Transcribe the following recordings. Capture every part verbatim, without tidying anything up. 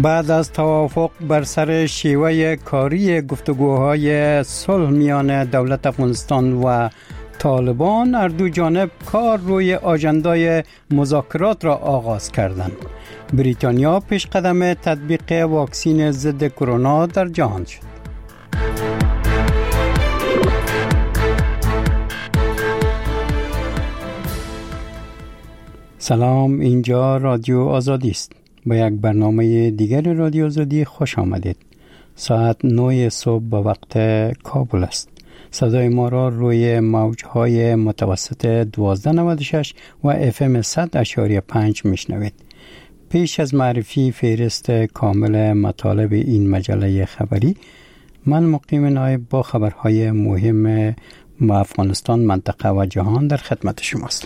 بعد از توافق بر سر شیوه کاری گفتگوهای صلح میان دولت افغانستان و طالبان، هر دو جانب کار روی آژندای مذاکرات را آغاز کردند. بریتانیا پیش قدم تطبیق واکسین ضد کرونا در جهان شد. سلام، اینجا رادیو آزادی است. با یک برنامه دیگر رادیو آزادی خوش آمدید. ساعت نه صبح به وقت کابل است. صدای ما را روی موجهای متوسط دوازده نود و شش و اف ام صد اشاری پنج میشنوید. پیش از معرفی فهرست کامل مطالب این مجله خبری، من مقیم نایب با خبرهای مهم افغانستان، منطقه و جهان در خدمت شماست.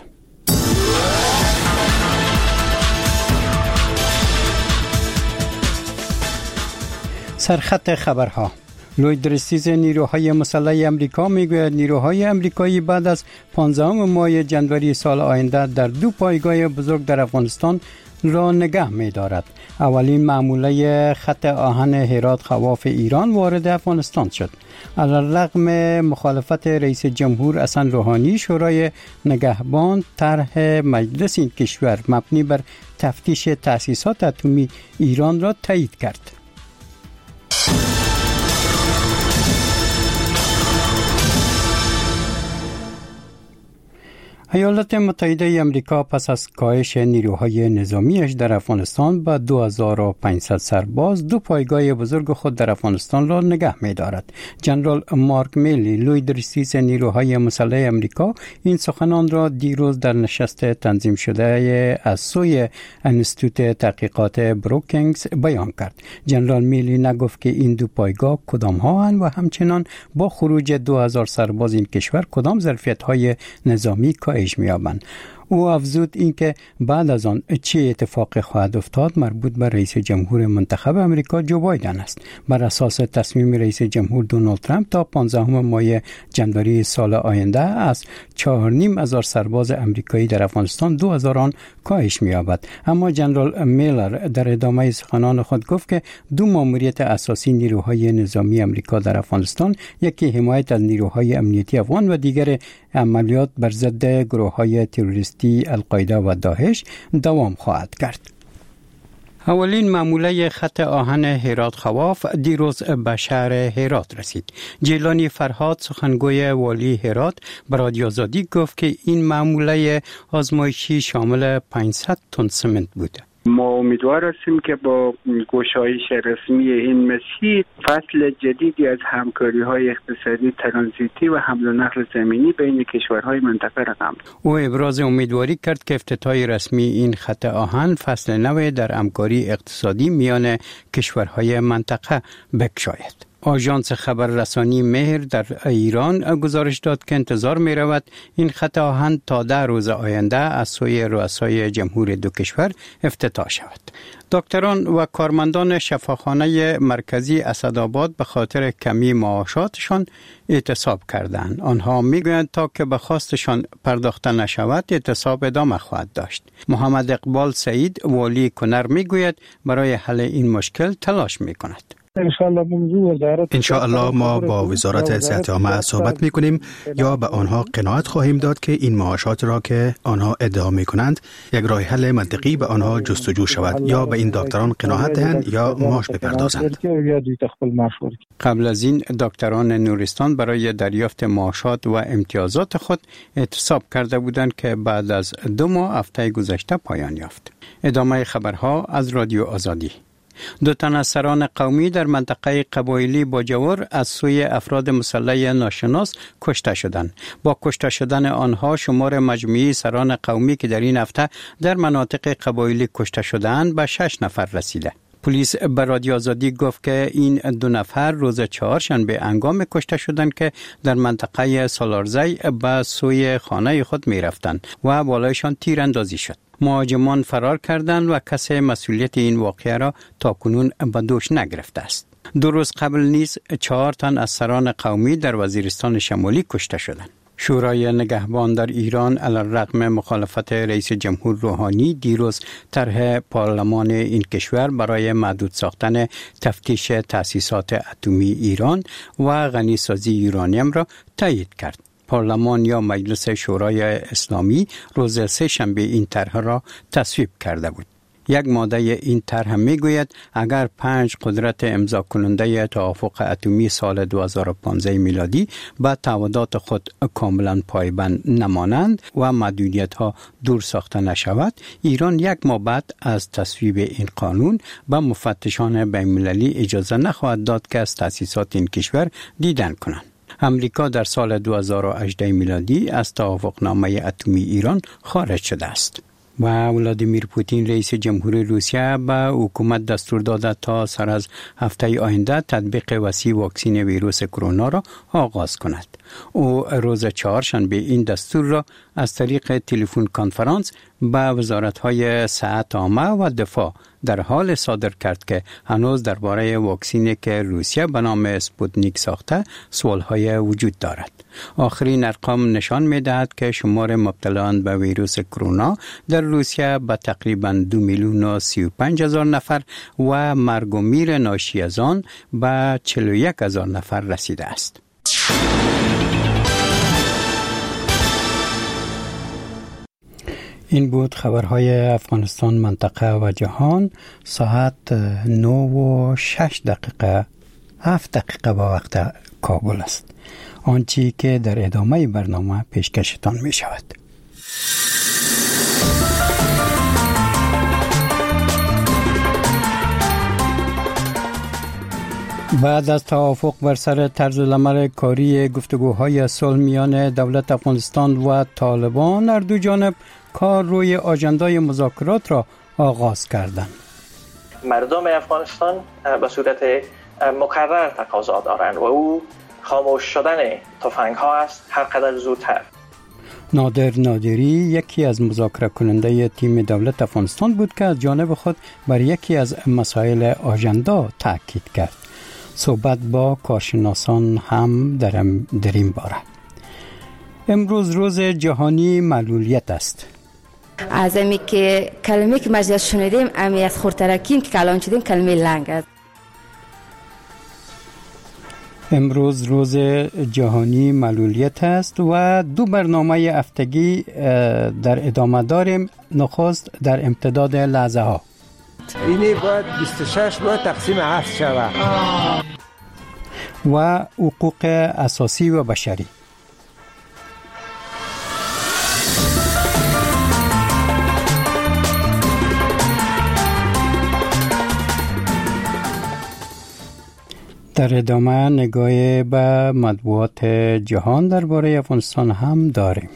سرخط خبرها. لوید درستیز نیروهای مسلح امریکا میگوید نیروهای امریکایی بعد از پانزدهم ماه جنوری سال آینده در دو پایگاه بزرگ در افغانستان را نگه می‌دارد. اولین معموله خط آهن هرات خواف ایران وارد افغانستان شد. علیرغم مخالفت رئیس جمهور حسن روحانی، شورای نگهبان طرح مجلس این کشور مبنی بر تفتیش تأسیسات اتمی ایران را تایید کرد. ایالات متحده آمریکا پس از کاهش نیروهای نظامیش در افغانستان به دو هزار و پانصد سرباز، دو پایگاه بزرگ خود در افغانستان را نگه می‌دارد. جنرال مارک میلی، لوید رئیس نیروهای مسلح آمریکا، این سخنان را دیروز در نشست تنظیم شده از سوی انستیتوت تحقیقات بروکینگز بیان کرد. جنرال میلی نگفت که این دو پایگاه کدام ها هستند و همچنان با خروج دو هزار سرباز این کشور کدام ظرفیت‌های نظامی کاهش می‌یابند. او افزود اینکه بعد از آن چه اتفاق خواهد افتاد مربوط به رئیس جمهور منتخب امریکا جو بایدن است. بر اساس تصمیم رئیس جمهور دونالد ترامپ تا پانزدهم ماه جنوری سال آینده از چهار و نیم هزار سرباز امریکایی در افغانستان دو هزار آن کاهش می‌یابد. اما جنرال میلر در ادامه سخنان خود گفت که دو ماموریت اساسی نیروهای نظامی امریکا در افغانستان، یکی حمایت از نیروهای امنیتی افغان و دیگر عملیات بر ضد گروه‌های تروریستی القاعده و داعش دوام خواهد کرد. اولین معموله خط آهن هرات خواف دیروز به شهر هرات رسید. جیلانی فرهاد، سخنگوی والی هرات، به رادیو آزادی گفت که این معموله آزمایشی شامل پانصد تن سمنت بود. ما امیدوار هستیم که با گشایش رسمی این مسیر فصل جدیدی از همکاری‌های اقتصادی ترانزیتی و حمل و نقل زمینی بین کشورهای منطقه رقم. او ابراز امیدواری کرد که افتتاح رسمی این خط آهن فصل نو در همکاری اقتصادی میان کشورهای منطقه بگشاید. آژانس خبررسانی مهر در ایران گزارش داد که انتظار می رود این خط آهن تا ده روز آینده از سوی رؤسای جمهور دو کشور افتتاح شود. دکتران و کارمندان شفاخانه مرکزی اسدآباد به خاطر کمی معاشاتشان اعتصاب کردند. آنها میگویند تا که به خواستشان پرداخته نشود اعتصاب ادامه خواهد داشت. محمد اقبال سعید، والی کنر، میگوید برای حل این مشکل تلاش میکند. انشاءالله ما با وزارت صحت عامه صحبت می کنیم یا به آنها قناعت خواهیم داد که این معاشات را که آنها ادعا می کنند یک راه حل منطقی به آنها جستجو شود، یا به این دکتران قناعت دهند یا معاش بپردازند. قبل از این دکتران نورستان برای دریافت معاشات و امتیازات خود اعتصاب کرده بودند که بعد از دو ماه هفته گذشته پایان یافت. ادامه خبرها از رادیو آزادی. دو تن از سران قومی در منطقه قبایلی باجور از سوی افراد مسلح ناشناس کشته شدند. با کشته شدن آنها شمار مجموعی سران قومی که در این هفته در مناطق قبایلی کشته شدند به شش نفر رسیده. پلیس به رادیو آزادی گفت که این دو نفر روز چهارشنبه هنگام کشته شدند که در منطقه سالارزی به سوی خانه خود می رفتند و بالایشان تیراندازی شد. مهاجمان فرار کردند و کسی مسئولیت این واقعه را تاکنون به دوش نگرفته است. دو روز قبل نیز چهار تن از سران قومی در وزیرستان شمالی کشته شدند. شورای نگهبان در ایران علیرغم مخالفت رئیس جمهور روحانی دیروز طرح پارلمان این کشور برای محدود ساختن تفتیش تأسیسات اتمی ایران و غنیسازی یورانیم را تایید کرد. پارلمان یا مجلس شورای اسلامی روز سه شنبه این طرح را تصویب کرده بود. یک ماده این طرح میگوید اگر پنج قدرت امضا کننده توافق اتمی سال دو هزار و پانزده میلادی به تعهدات خود کاملا پایبند نمانند و محدودیت ها دور ساخته نشود، ایران یک ماه بعد از تصویب این قانون به مفتشان بین المللی اجازه نخواهد داد که از تأسیسات این کشور دیدن کنند. امریکا در سال دو هزار و هجده میلادی از توافقنامه اتمی ایران خارج شده است. و ولادیمیر پوتین رئیس جمهور روسیه به حکومت دستور داده تا سر از هفته آینده تطبیق وسیع واکسن ویروس کرونا را آغاز کند. او روز چهارشنبه این دستور را از طریق تلفن کنفرانس به وزارت‌های صحت عامه و دفاع در حال صادر کرد که هنوز درباره واکسنی که روسیه به نام اسپوتنیک ساخته سوال‌های وجود دارد. آخرین ارقام نشان می‌دهد که شمار مبتلایان به ویروس کرونا در روسیه به تقریباً دو میلیون و سی و پنج هزار نفر و مرگ و میر ناشی از آن به چهل و یک هزار نفر رسیده است. این بود خبرهای افغانستان، منطقه و جهان. ساعت نه و شش دقیقه هفت دقیقه با وقت کابل است. آنچه که در ادامه برنامه پیشکشتان می شود. بعد از توافق بر سر طرز العمل کاری گفتگوهای صلح میان دولت افغانستان و طالبان، هر دو جانب کار روی آژاندای مذاکرات را آغاز کردند. مردم افغانستان به صورت مکرر تقاضا دارند و او خاموش شدن تفنگ ها است هر قدر زودتر. نادر نادری یکی از مذاکره کننده تیم دولت افغانستان بود که از جانب خود بر یکی از مسائل آژاندا تاکید کرد. صحبت با کارشناسان هم در این باره. امروز روز جهانی معلولیت است. از امی که کلمه که مجلس شنیدیم امی از خورترکیم که کلام شدیم کلمه لنگ است. امروز روز جهانی معلولیت است و دو برنامه هفتگی در ادامه داریم. نخست در امتداد لحظه ها. اینی باید بیست و شش باید تقسیم هفت شود. و حقوق اساسی و بشری. در ادامه نگاه به مطبوعات جهان درباره افغانستان هم داریم.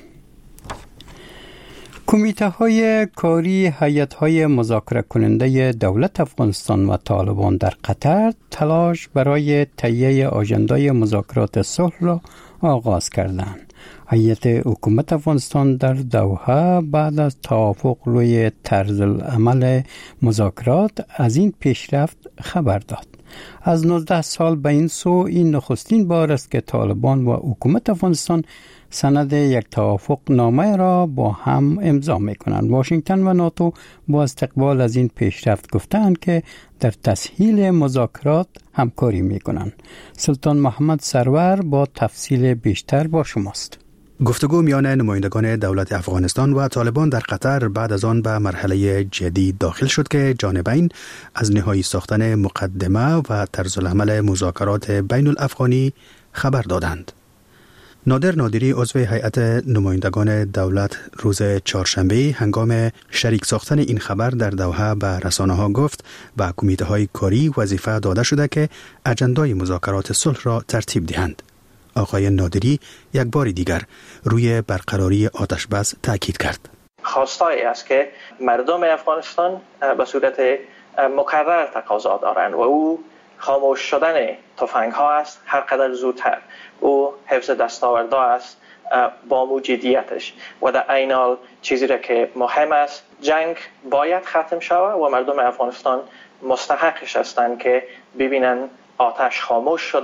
کمیته های کاری هیئت های مذاکره کننده دولت افغانستان و طالبان در قطر تلاش برای تهیه آژاندای مذاکرات صلح را آغاز کردند. هیئت حکومت افغانستان در دوحه بعد از توافق روی طرز عمل مذاکرات از این پیشرفت خبر داد. از نوزده سال به این سو این نخستین بار است که طالبان و حکومت افغانستان سند یک توافق نامه را با هم امضا می‌کنند. واشنگتن و ناتو با استقبال از این پیشرفت گفتند که در تسهیل مذاکرات همکاری می‌کنند. سلطان محمد سرور با تفصیل بیشتر با شماست. گفتگو میان نمایندگان دولت افغانستان و طالبان در قطر بعد از آن به مرحله جدید داخل شد که جانبین از نهایی ساختن مقدمه و طرز العمل مذاکرات بین الافغانی خبر دادند. نادر نادری عضو هیئت نمایندگان دولت روز چهارشنبه هنگام شریک ساختن این خبر در دوحه به رسانه‌ها گفت به کمیته های کاری وظیفه داده شده که اجندای مذاکرات صلح را ترتیب دهند. آقای نادری یک بار دیگر روی برقراری آتش بس تاکید کرد. خواستایی است که مردم افغانستان به صورت مکرر تقاضا دارند و او خاموش شدن تفنگ ها است هر قدر زودتر. او حفظ دستاوردها است با موجودیتش و در عین حال چیزی را که مهم است جنگ باید ختم شود و مردم افغانستان مستحقش هستند که ببینن آتش خاموش شده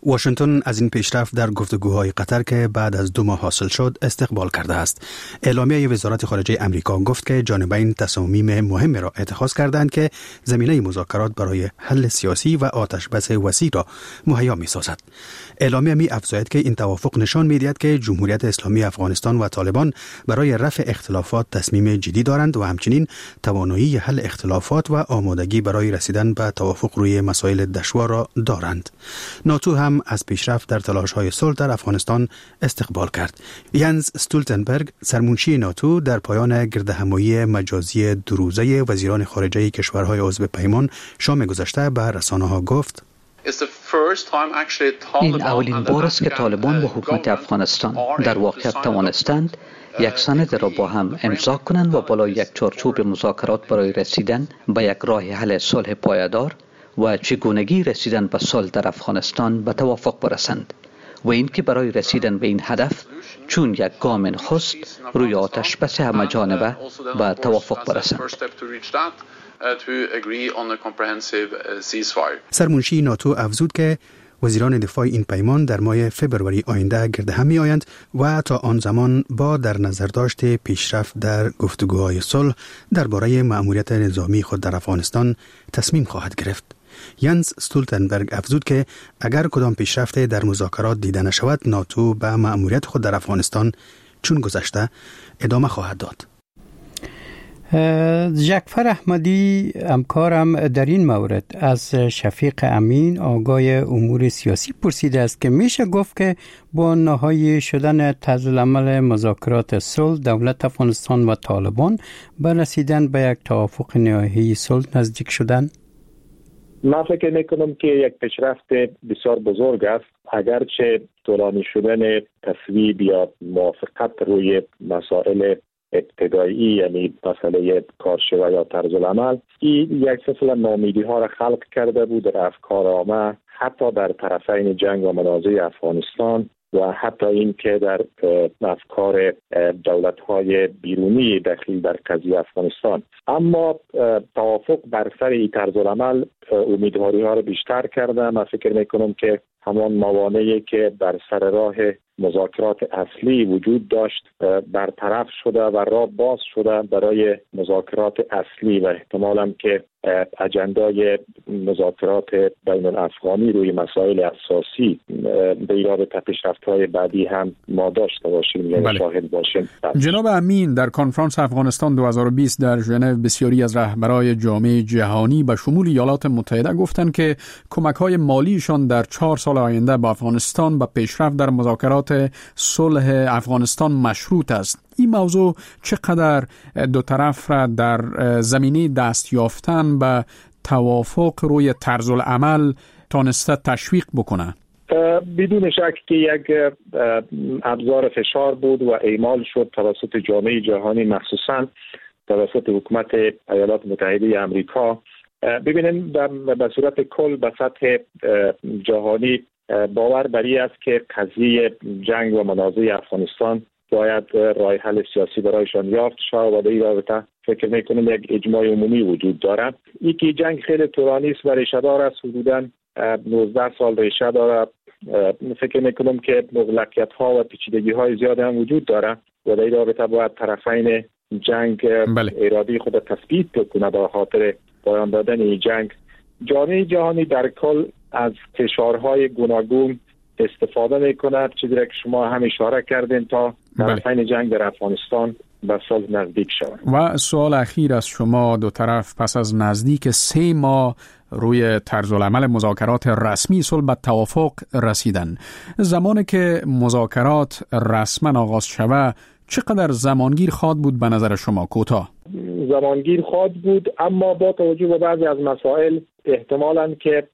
واشنگتن از این پیشرفت در گفتگوهای قطر که بعد از دو ماه حاصل شد استقبال کرده است. اعلامیه وزارت خارجه امریکا گفت که جانبین تصامیم مهم را اتخاذ کردند که زمینه مذاکرات برای حل سیاسی و آتشبس وسیع را مهیا می‌سازد. اعلامیه می افزاید که این توافق نشان می‌دهد که جمهوریت اسلامی افغانستان و طالبان برای رفع اختلافات تصمیم جدی دارند و همچنین توانایی حل اختلافات و آمادگی برای رسیدن به توافق روی مسائل دشوار را دارند. ناتو هم از پیشرفت در تلاش‌های صلح در افغانستان استقبال کرد. ینز استولتنبرگ سرمنشی ناتو در پایان گردهمایی مجازی دو روزه وزیران خارجه کشورهای عضو پیمان شام گذشته به رسانه‌ها گفت: این اولین بار است که طالبان و حکومت افغانستان در واقعیت توانستند یک سند را با هم امضا کنند و بالای یک چارچوب مذاکرات برای رسیدن به یک راه حل صلح پایدار و چگونگی رسیدن به صلح در افغانستان به توافق برسند و اینکه برای رسیدن به این هدف چون یک گام نخست روی آتش بس همه جانبه به توافق برسند. سرمنشی ناتو افزود که وزیران دفاع این پیمان در ماه فبروری آینده گرد هم می آیند و تا آن زمان با در نظر داشت پیشرفت در گفتگوهای صلح درباره مأموریت نظامی خود در افغانستان تصمیم خواهد گرفت. ینز استولتنبرگ افزود که اگر کدام پیشرفت در مذاکرات دیده نشود، ناتو به مأموریت خود در افغانستان چون گذشته ادامه خواهد داد. جعفر احمدی همکارم در این مورد از شفیق امین آگاه امور سیاسی پرسیده است که میشه گفت که با نهایی شدن طرزالعمل مذاکرات صلح دولت افغانستان و طالبان به رسیدن به یک توافق نهایی صلح نزدیک شدن؟ من فکر میکنم که یک پیشرفت بسیار بزرگ است، اگرچه طولانی شدن تصویب یا موافقت روی مسائل ابتدایی، یعنی مسئله کارشوا یا طرز العمل، این یک سلسله ناامیدی ها را خلق کرده بود در افکار عامه، حتی در طرفین جنگ و منازع افغانستان و حتی این که در افکار دولت‌های بیرونی داخل در قضیه افغانستان. اما توافق بر سر این طرز العمل امیدواری ها را بیشتر کرده. من فکر میکنم که همان موانعی که بر سر راه مذاکرات اصلی وجود داشت برطرف شده و راه باز شده برای مذاکرات اصلی و احتمالاً که اجندای مذاکرات بین الافغانی روی مسائل اساسی به رابطه پیشرفت‌های بعدی هم ما داشته باشیم یا بله. شاهد باشیم. جناب امین، در کنفرانس افغانستان دو هزار و بیست در ژنو بسیاری از رهبران جامعه جهانی به شمول ایالات متحده گفتند که کمک‌های مالیشان در چهار سال آینده به افغانستان به پیشرفت در مذاکرات صلح افغانستان مشروط است. این موضوع چقدر دو طرف را در زمینه دست یافتن به توافق روی طرز العمل تانسته تشویق بکنه؟ بدون شک که یک ابزار فشار بود و اعمال شد توسط جامعه جهانی، مخصوصاً توسط حکومت ایالات متحده آمریکا. ببینیم به صورت کل به سطح جهانی باور بر این است که قضیه جنگ و منازع افغانستان باید راه حل سیاسی برایشان یافت شود و در این رابطه فکر میکنم یک اجماع عمومی وجود دارد. این که جنگ خیلی طولانی است و ریشه دار است، حدوداً نوزده سال ریشه دارد. فکر میکنم که مغلقیت ها و پیچیدگی های زیاد هم وجود دارد و در این رابطه باید طرفین جنگ بله. اراده خود تثبیت کنه به خاطر پایان دادن این جنگ. جامعه جهانی در کل از فشارهای گوناگون استفاده میکنه، چیزی که شما هم اشاره کردین تا طرفین جنگ در افغانستان به صلح نزدیک شود. و سوال اخیر از شما، دو طرف پس از نزدیک سه ماه روی طرز العمل مذاکرات رسمی صلح به توافق رسیدن، زمانی که مذاکرات رسما آغاز شود چقدر زمانگیر خواهد بود به نظر شما؟ کوتاه زمانگیر خواهد بود، اما با توجه به بعضی از مسائل احتمالاً که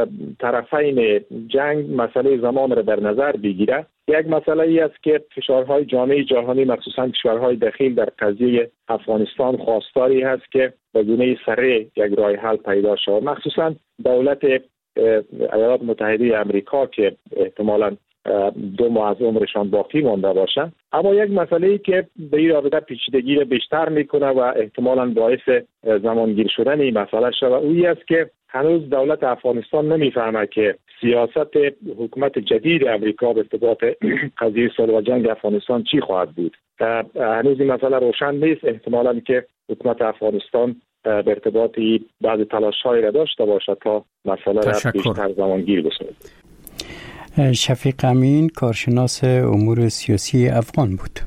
طرفین جنگ مسئله زمان را در نظر بگیره. یک مسئله ای است که فشارهای جامعه جهانی مخصوصاً کشورهای دخیل در قضیه افغانستان خواستاری هست که به گونه سریع یک راه حل پیدا شود، مخصوصاً دولت ایالات متحده آمریکا که احتمالاً دو ماه از عمرشان باقی مانده باشند. اما یک مسئله ای که به این رابطه پیچیدگی را بیشتر میکنه و احتمالاً باعث زمانگیر شدن این مسئله شود، اویی است که هنوز دولت افغانستان نمیفهمه که سیاست حکومت جدید امریکا به ارتباط قضیه صلح و جنگ افغانستان چی خواهد بود. هنوز این مسئله روشن نیست. احتمالاً که حکومت افغانستان به ارتباطی بعض تلاش‌هایی را داشته باشد تا مسئله را بیشتر زمانگیر بسازد. شفیق امین، کارشناس امور سیاسی افغان بود.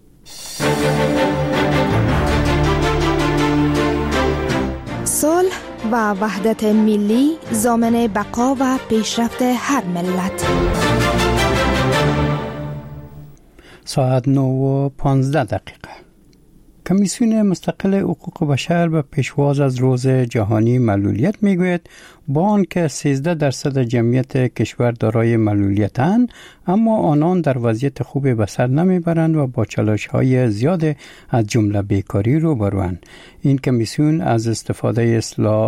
صلح و وحدت ملی ضامن بقا و پیشرفت هر ملت. ساعت نه و پانزده دقیقه. کمیسیون مستقل حقوق بشر به پیشواز از روز جهانی معلولیت میگوید با آنکه سیزده درصد جمعیت کشور دارای معلولیتند، اما آنان در وضعیت خوبی به سر نمیبرند و با چالش‌های زیاد از جمله بیکاری روبروند. این کمیسیون از استفاده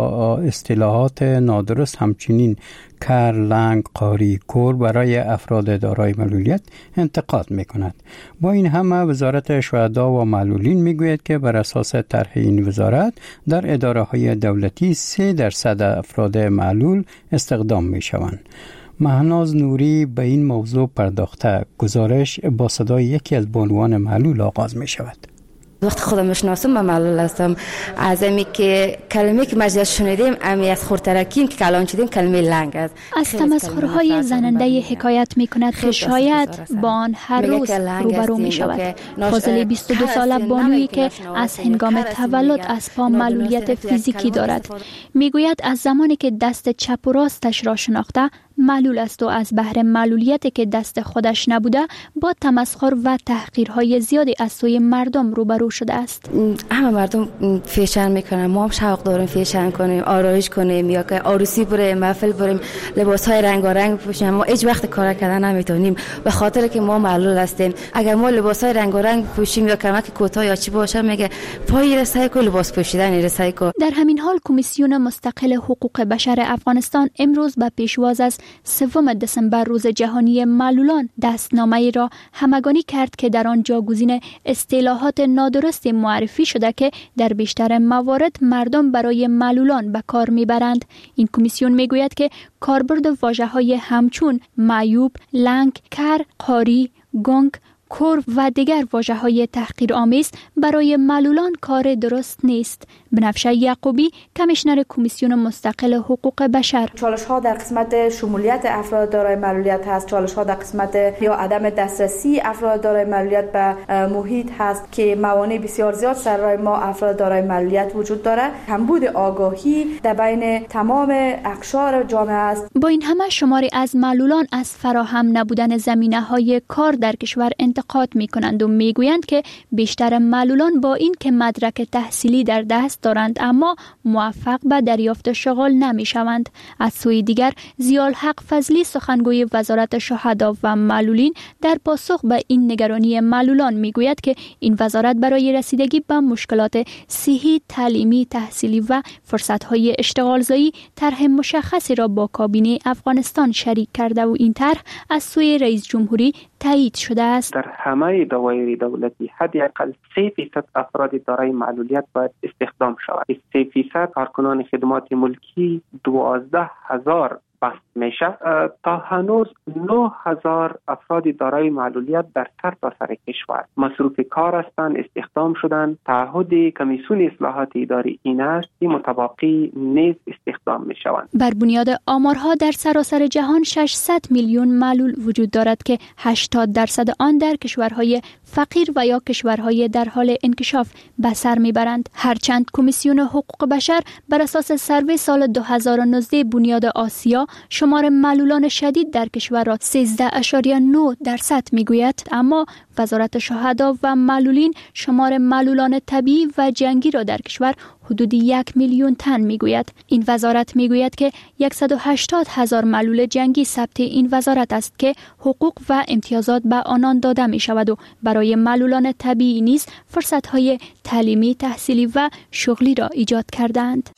اصطلاحات نادرست همچنین کر، لنگ، قاری، کور برای افراد دارای معلولیت انتقاد میکند. با این همه وزارت شهدا و معلولین میگوید که بر اساس طرح این وزارت در اداره های دولتی سه درصد افراد معلول استخدام میشوند. مهناز نوری به این موضوع پرداخته. گزارش با صدای یکی از بانوان معلول آغاز می شود. وقتی خودم میشناسم من معلول هستم. از امی که کلمه که مجلس شنیدیم امی از خورترکیم که کلان شدیم کلمه لنگ است. از تمسخرهای زننده حکایت می کند که شاید با آن هر روز روبرو می شود. فاضل بیست و دو ساله بانویی که از هنگام تولد از پا معلولیت فیزیکی دارد میگوید از زمانی که دست چپ و راستش را شناخته معلول است و از بهر معلولیتی که دست خودش نبوده با تمسخر و تحقیرهای زیادی از سوی مردم روبرو شده است. همه مردم فیشن میکنن، ما هم شوق داریم فیشن کنیم، آرایش کنیم، یا که عروسی بریم، محفل بریم، لباسهای رنگارنگ بپوشیم. ما هیچ وقت کار کردن نمیتونیم به خاطر که ما معلول هستیم. اگر ما لباسهای رنگارنگ بپوشیم یا کمک کوتاه یا چی باشه میگه پای رسای کو لباس پوشیدن رسای کو. در همین حال کمیسیون مستقل حقوق بشر افغانستان امروز به پیشواز از سوم دسامبر روز جهانی معلولان دستنامه‌ای را همگانی کرد که در آن جاگزین اصطلاحات نادرست معرفی شده که در بیشتر موارد مردم برای معلولان به کار میبرند. این کمیسیون میگوید که کاربرد واژه‌های همچون معیوب، لنگ، کر، قاری، گنگ، کور و دیگر واژه‌های تحقیرآمیز برای معلولان کار درست نیست. بنفشه یعقوبی، کمیشنر کمیسیون مستقل حقوق بشر: چالش‌ها در قسمت شمولیت افراد دارای معلولیت هست، چالش‌ها در قسمت یا عدم دسترسی افراد دارای معلولیت به محیط هست که موانع بسیار زیاد سر راه ما افراد دارای معلولیت وجود داره. کمبود آگاهی در بین تمام اقشار جامعه است. با این همه شماری از معلولان از فراهم نبودن زمینه‌های کار در کشور انتقاد می‌کنند و می‌گویند که بیشتر معلولان با این که مدرک تحصیلی در دست دارند اما موفق به دریافت شغل نمی‌شوند. از سوی دیگر ضیاءالحق فضلی، سخنگوی وزارت شهدا و معلولین، در پاسخ به این نگرانی معلولان می‌گوید که این وزارت برای رسیدگی به مشکلات صحی، تعلیمی، تحصیلی و فرصت‌های اشتغالزایی طرح مشخصی را با کابینه افغانستان شریک کرده و این طرح از سوی رئیس جمهوری تایید شده است. در همه دوایر دولتی حداقل سه فیصد افراد دارای معلولیت باید استخدام شود. سه فیصد کارکنان خدمات ملکی دوازده هزار بست میشه. تا هنوز نه هزار افراد دارای معلولیت در سر تا سر کشور مصروف کار هستند، استخدام شدن. تعهد کمیسیون اصلاحات اداری این است که متباقی نیز استخدام می شوند. بر بنیاد آمارها در سراسر جهان ششصد میلیون معلول وجود دارد که هشتاد درصد آن در کشورهای فقیر و یا کشورهای در حال انکشاف به سر میبرند. هرچند کمیسیون حقوق بشر بر اساس سروی سال دو هزار و نوزده بنیاد آسیا شمار معلولان شدید در کشور را سیزده اشاریه نه درصد میگوید، اما وزارت شهدا و معلولین شمار معلولان طبیعی و جنگی را در کشور حدود یک میلیون تن میگوید. این وزارت میگوید که صد و هشتاد هزار معلول جنگی ثبت این وزارت است که حقوق و امتیازات به آنان داده می شود و برای معلولان طبیعی نیز فرصت‌های تعلیمی، تحصیلی و شغلی را ایجاد کردند.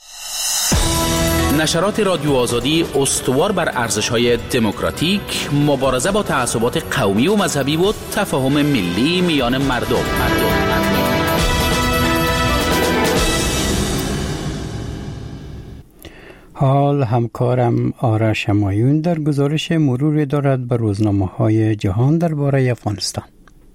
نشرات رادیو آزادی استوار بر ارزش‌های دموکراتیک، مبارزه با تعصبات قومی و مذهبی و تفاهم ملی میان مردم. مردم. حال همکارم آرش همایون در گزارش مروری دارد به روزنامه‌های جهان درباره افغانستان.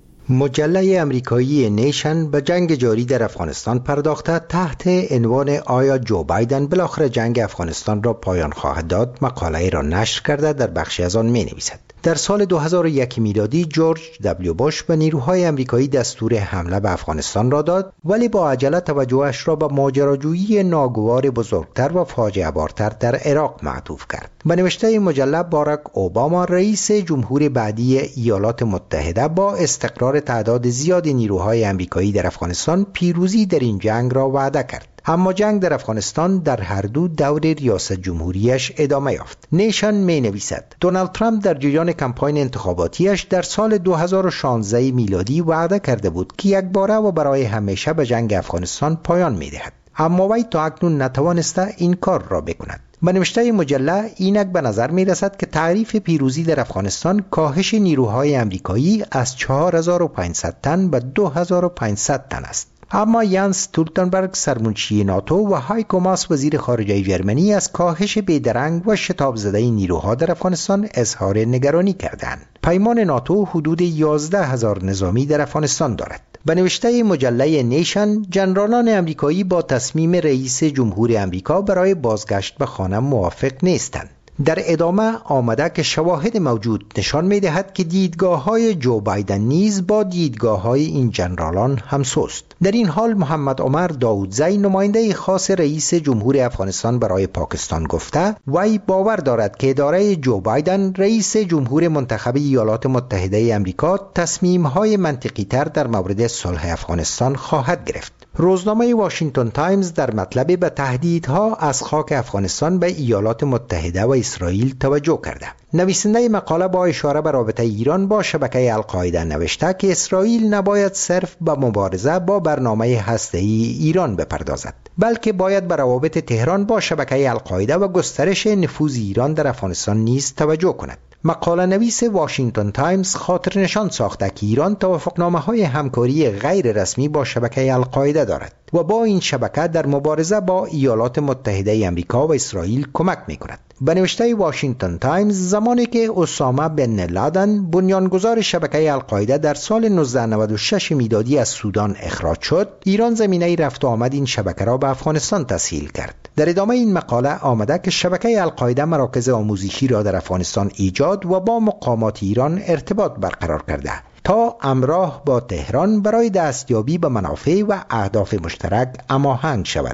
مجله امریکایی نیشن به جنگ جاری در افغانستان پرداخته تحت عنوان آیا جو بایدن بالاخره جنگ افغانستان را پایان خواهد داد مقاله را نشر کرده. در بخشی از آن می نویسد در سال دو هزار و یک میلادی جورج دبلیو بوش به نیروهای امریکایی دستور حمله به افغانستان را داد، ولی با عجله توجهش را به ماجراجویی ناگوار بزرگتر و فاجعه بارتر در عراق معطوف کرد. به نوشته مجله باراک اوباما رئیس جمهور بعدی ایالات متحده با استقرار تعداد زیاد نیروهای امریکایی در افغانستان پیروزی در این جنگ را وعده کرد. اما جنگ در افغانستان در هر دو دور ریاست جمهوریش ادامه یافت. نیشن می نویسد دونالد ترامپ در جریان کمپاین انتخاباتیش در سال دو هزار و شانزده میلادی وعده کرده بود که یک باره و برای همیشه به جنگ افغانستان پایان می دهد، اما وی تا اکنون نتوانسته این کار را بکند. به نوشته مجله اینک به نظر می رسد که تعریف پیروزی در افغانستان کاهش نیروهای امریکایی از چهار هزار و پانصد تن به دو هزار و پانصد تن است. اما یانس استولتنبرگ سرمنشی ناتو و هایکو ماس وزیر خارجه جرمنی از کاهش بیدرنگ و شتاب زده نیروها در افغانستان اظهار نگرانی کردند. پیمان ناتو حدود یازده هزار نظامی در افغانستان دارد. به نوشته مجله نیشن جنرالان امریکایی با تصمیم رئیس جمهور امریکا برای بازگشت به خانه موافق نیستند. در ادامه آمده که شواهد موجود نشان می دهد که دیدگاه های جو بایدن نیز با دیدگاه های این جنرالان همسوست. در این حال محمد عمر داودزی نماینده خاص رئیس جمهور افغانستان برای پاکستان گفته وی باور دارد که اداره جو بایدن رئیس جمهور منتخب ایالات متحده امریکا تصمیم های منطقی تر در مورد صلح افغانستان خواهد گرفت. روزنامه واشنگتن تایمز در مطلب به تهدیدها از خاک افغانستان به ایالات متحده و اسرائیل توجه کرده. نویسنده مقاله با اشاره به رابطه ایران با شبکه القاعده نوشته که اسرائیل نباید صرف به مبارزه با برنامه هسته‌ای ایران بپردازد، بلکه باید به روابط تهران با شبکه القاعده و گسترش نفوذ ایران در افغانستان نیز توجه کند. مقاله نویس واشنگتن تایمز خاطر نشان ساخته که ایران توافقنامه های همکاری غیر رسمی با شبکه القاعده دارد و با این شبکه در مبارزه با ایالات متحده آمریکا و اسرائیل کمک می کند. به نوشته واشنگتن تایمز زمانی که اسامه بن لادن بنیانگذار شبکه القاعده در سال نوزده نود و شش میلادی از سودان اخراج شد، ایران زمینه رفت و آمد این شبکه را به افغانستان تسهیل کرد. در ادامه این مقاله آمده که شبکه القاعده مراکز آموزشی را در افغانستان ایجاد و با مقامات ایران ارتباط برقرار کرده تا همراه با تهران برای دستیابی به منافع و اهداف مشترک هماهنگ شود.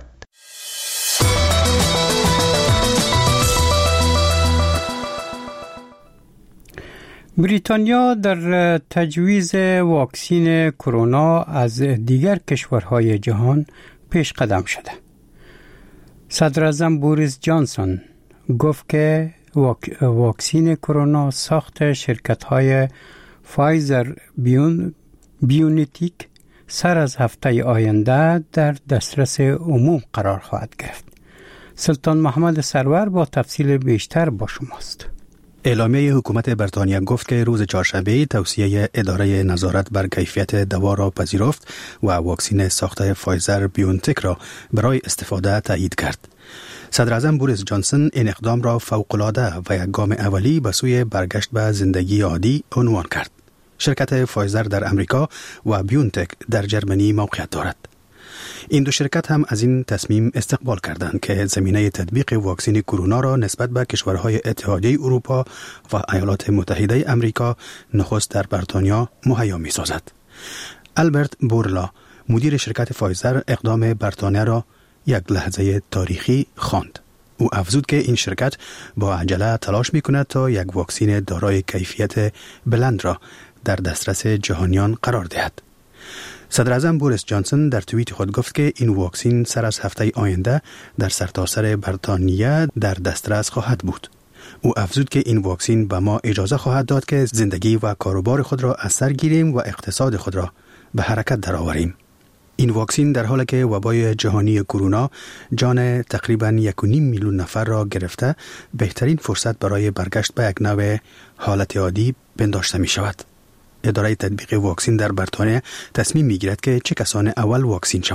بریتانیا در تجویز واکسین کرونا از دیگر کشورهای جهان پیش قدم شده. صدر اعظم بوریس جانسون گفت که واک... واکسین کرونا ساخت شرکت‌های فایزر بیون... بیونیتیک سر از هفته آینده در دسترس عموم قرار خواهد گرفت. سلطان محمد سرور با تفصیل بیشتر با شماست. اعلامیه حکومت بریتانیا گفت که روز چهارشنبه توصیه اداره نظارت بر کیفیت دوا را پذیرفت و واکسین ساخته فایزر بیونتک را برای استفاده تایید کرد. صدر اعظم بوریس جانسون این اقدام را فوق‌العاده و یک گام اولی به سوی برگشت به زندگی عادی عنوان کرد. شرکت فایزر در امریکا و بیونتک در جرمنی موقعیت دارد. این دو شرکت هم از این تصمیم استقبال کردند که زمینه تطبیق واکسن کرونا را نسبت به کشورهای اتحادیه اروپا و ایالات متحده امریکا نخست در بریتانیا مهیا می سازد. البرت بورلا مدیر شرکت فایزر اقدام بریتانیا را یک لحظه تاریخی خواند. او افزود که این شرکت با عجله تلاش می کند تا یک واکسن دارای کیفیت بلند را در دسترس جهانیان قرار دهد. صدر اعظم بوریس جانسون در توییت خود گفت که این واکسن سر از هفته آینده در سرتاسر بریتانیا در دسترس خواهد بود. او افزود که این واکسن به ما اجازه خواهد داد که زندگی و کاروبار خود را از سر گیریم و اقتصاد خود را به حرکت درآوریم. این واکسن در حالی که وبای جهانی کرونا جان تقریباً یک و نیم میلیون نفر را گرفته، بهترین فرصت برای برگشت به یک نوع حالت عادی پنداشته می شود. اداره تطبیق واکسن در بریتانیا تصمیم میگیرد که چه کسان اول واکسین شوند.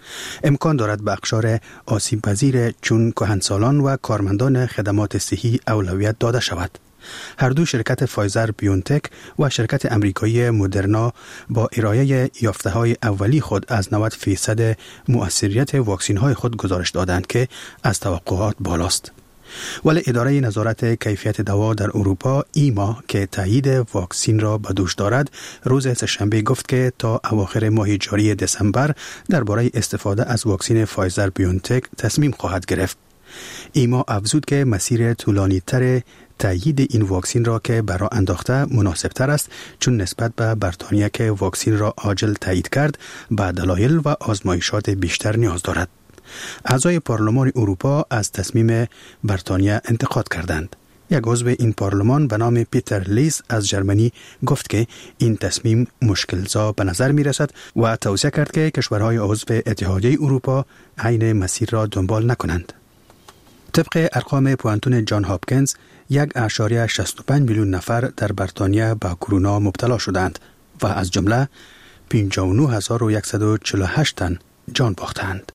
امکان دارد به اقشار آسیب پذیر چون کهنسالان و کارمندان خدمات صحی اولویت داده شود. هر دو شرکت فایزر بیونتک و شرکت امریکایی مدرنا با ارائه یافته‌های اولی خود از نود فیصد مؤثریت واکسین‌های خود گزارش دادند که از توقعات بالاست. ولی اداره نظارت کیفیت دوا در اروپا ایما که تایید واکسین را به دوش دارد روز سه‌شنبه گفت که تا اواخر ماه جاری دسامبر درباره استفاده از واکسن فایزر بیونتک تصمیم خواهد گرفت. ایما افزود که مسیر طولانی‌تر تایید این واکسن را که برای انداخته مناسب تر است چون نسبت به بریتانیا که واکسن را عاجل تایید کرد به دلایل و آزمایشات بیشتر نیاز دارد. اعضای پارلمان اروپا از تصمیم بریتانیا انتقاد کردند. یک عضو این پارلمان به نام پیتر لیز از ژرمنی گفت که این تصمیم مشکل‌زا به نظر می رسد و توصیه کرد که کشورهای عضو اتحادیه اروپا عین مسیر را دنبال نکنند. طبق ارقام پوانتون جان هاپکینز یک اشاریه شصت و پنج میلیون نفر در بریتانیا به کرونا مبتلا شدند و از جمله پنجاه و نه هزار و صد و چهل و هشت تن جان باختند.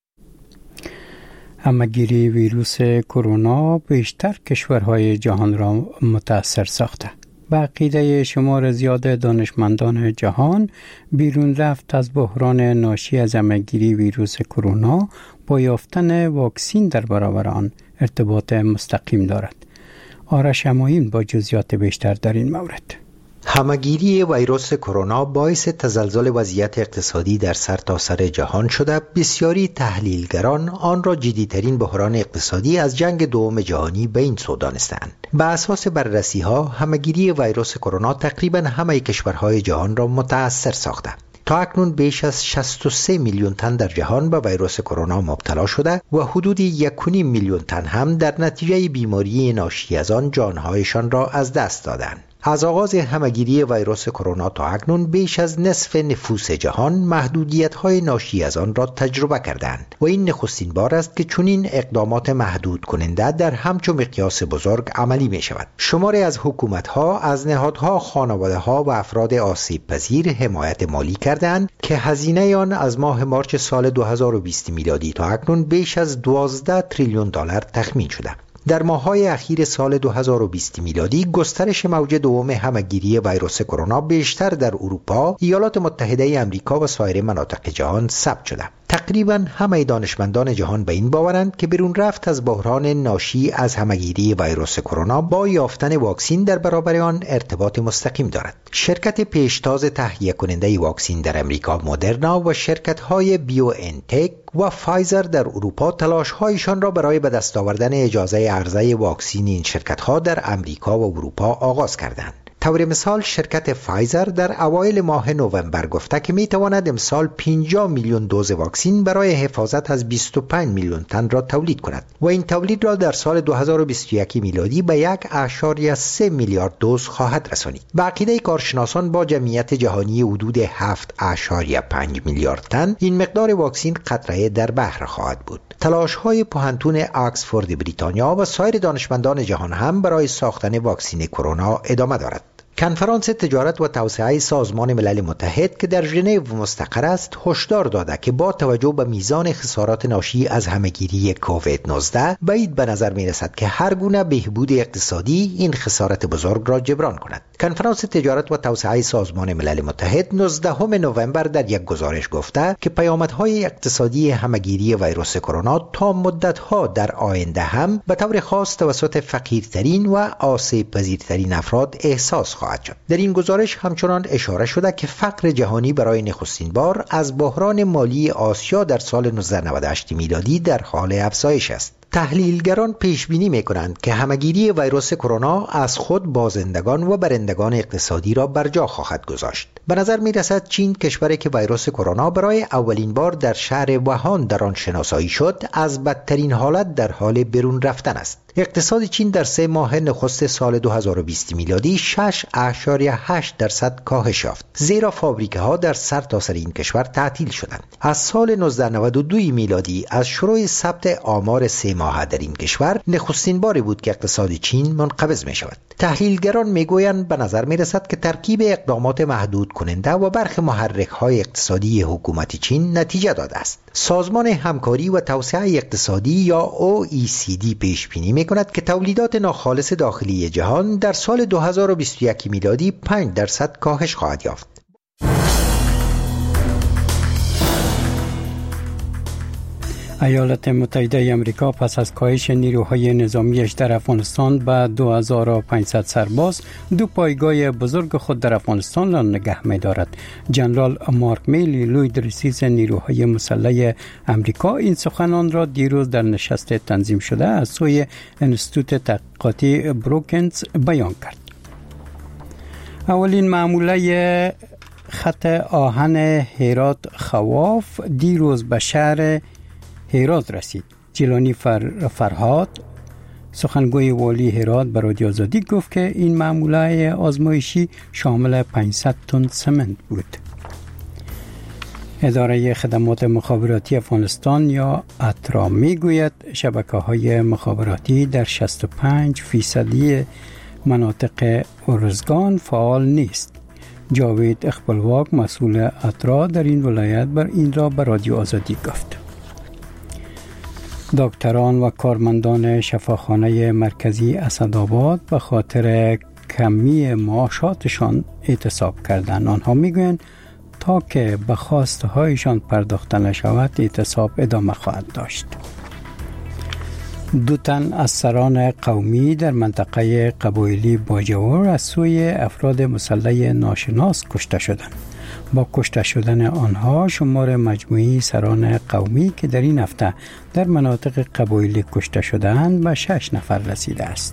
همه‌گیری ویروس کرونا بیشتر کشورهای جهان را متاثر ساخته. به عقیده شمار زیاد دانشمندان جهان، بیرون رفت از بحران ناشی از همه‌گیری ویروس کرونا با یافتن واکسین در برابر آن ارتباط مستقیم دارد. آرش همایون با جزئیات بیشتر در این مورد. همه‌گیری ویروس کرونا باعث تزلزل وضعیت اقتصادی در سرتاسر جهان شده. بسیاری تحلیلگران آن را جدی‌ترین بحران اقتصادی از جنگ دوم جهانی به این سو دانستند. به اساس بررسی‌ها، همه‌گیری ویروس کرونا تقریباً همه کشورهای جهان را متأثر ساخته. تا اکنون بیش از شصت و سه میلیون تن در جهان به ویروس کرونا مبتلا شده و حدود یک و نیم میلیون تن هم در نتیجه بیماری ناشی از آن جانهایشان را از دست دادند. از آغاز همه‌گیری ویروس کرونا تا اکنون بیش از نصف نفوس جهان محدودیت‌های ناشی از آن را تجربه کردند و این نخستین بار است که چنین اقدامات محدود کننده در همچون مقیاس بزرگ عملی می شود. شماری از حکومت‌ها از نهادها، خانواده‌ها و افراد آسیب پذیر حمایت مالی کردند که هزینه آن از ماه مارچ سال دو هزار و بیست میلادی تا اکنون بیش از دوازده تریلیون دلار تخمین شده. در ماه‌های اخیر سال دو هزار و بیست میلادی گسترش موج دوم همه‌گیری ویروس کرونا بیشتر در اروپا، ایالات متحده آمریکا و سایر مناطق جهان ثبت شده. تقریباً همه دانشمندان جهان به این باورند که بیرون رفت از بحران ناشی از همه‌گیری ویروس کرونا با یافتن واکسن در برابر آن ارتباط مستقیم دارد. شرکت پیشتاز تهیه کننده واکسن در امریکا مدرنا و شرکت‌های بیو انتک و فایزر در اروپا تلاش‌هایشان را برای به دست آوردن اجازه عرضه واکسن این شرکت‌ها در امریکا و اروپا آغاز کردند. طور مثال شرکت فایزر در اوایل ماه نوامبر گفته که میتواند امسال پنجاه میلیون دوز واکسن برای حفاظت از بیست و پنج میلیون تن را تولید کند و این تولید را در سال دو هزار و بیست و یک میلادی به یک اشاریه سه میلیارد دوز خواهد رسانید. به عقیده کارشناسان با جمعیت جهانی حدود هفت اشاریه پنج میلیارد تن این مقدار واکسن قطره در بحر خواهد بود. تلاش‌های پوهنتون آکسفورد بریتانیا و سایر دانشمندان جهان هم برای ساختن واکسن کرونا ادامه دارد. کنفرانس تجارت و توسعه سازمان ملل متحد که در ژنو مستقر است هشدار داده که با توجه به میزان خسارات ناشی از همه‌گیری کووید نوزده بعید به نظر می رسد که هر گونه بهبود اقتصادی این خسارت بزرگ را جبران کند. کنفرانس تجارت و توسعه سازمان ملل متحد نوزدهم نوامبر در یک گزارش گفته که پیامدهای اقتصادی همه‌گیری ویروس کرونا تا مدت‌ها در آینده هم به طور خاص توسط فقیرترین و آسیب پذیرترین افراد احساس خواهد شد. در این گزارش همچنان اشاره شده که فقر جهانی برای نخستین بار از بحران مالی آسیا در سال نوزده نود و هشت میلادی در حال افزایش است. تحلیلگران پیش بینی می‌کنند که همه‌گیری ویروس کرونا از خود بازندگان و برندگان اقتصادی را بر جا خواهد گذاشت. به نظر می‌رسد چین، کشوری که ویروس کرونا برای اولین بار در شهر ووهان در آن شناسایی شد، از بدترین حالت در حال برون رفتن است. اقتصاد چین در سه ماه نخست سال دو هزار و بیست میلادی شش اشاریه هشت درصد کاهش یافت، زیرا فابریکه ها در سرتاسر این کشور تعطیل شدند. از سال نوزده نود و دو میلادی از شروع ثبت آمار سه ماهه در این کشور نخستین باری بود که اقتصاد چین منقبض می شود. تحلیلگران می گویند به نظر می رسد که ترکیب اقدامات محدود کننده و برخی محرک های اقتصادی حکومت چین نتیجه داده است. سازمان همکاری و توسعه اقتصادی یا او ای سی دی پیش بینی می کند که تولیدات ناخالص داخلی جهان در سال دو هزار و بیست و یک میلادی پنج درصد کاهش خواهد یافت. ایالات متحده آمریکا پس از کاهش نیروهای نظامیش در افغانستان به دو هزار و پانصد سرباز دو پایگاه بزرگ خود در افغانستان را نگه می‌دارد. جنرال مارک میلی لوی رئیس نیروهای مسلح آمریکا این سخنان را دیروز در نشست تنظیم شده از سوی انستیتوت تحقیقاتی بروکنز بیان کرد. اولین معموله خط آهن هرات خواف دیروز به شهر هرات رسید. جیلانی فر فرهاد سخنگوی والی هرات به رادیو آزادی گفت که این معموله آزمایشی شامل پانصد تن سمنت بود. اداره خدمات مخابراتی افغانستان یا اترا میگوید شبکه‌های مخابراتی در شصت و پنج فیصدی مناطق ارزگان فعال نیست. جاوید اقبالواق مسئول اترا در این ولایت بر این را به رادیو آزادی گفت. دکتران و کارمندان شفاخانه مرکزی اسدآباد به خاطر کمی معاشاتشان اعتصاب کردند. آنها میگویند تا که به خواسته هایشان پرداخته نشود اعتصاب ادامه خواهد داشت. دو تن از سران قومی در منطقه قبایلی باجوور از سوی افراد مسلح ناشناس کشته شدند. با کشته شدن آنها شمار مجموعی سران قومی که در این هفته در مناطق قبایلی کشته شدند به شش نفر رسیده است.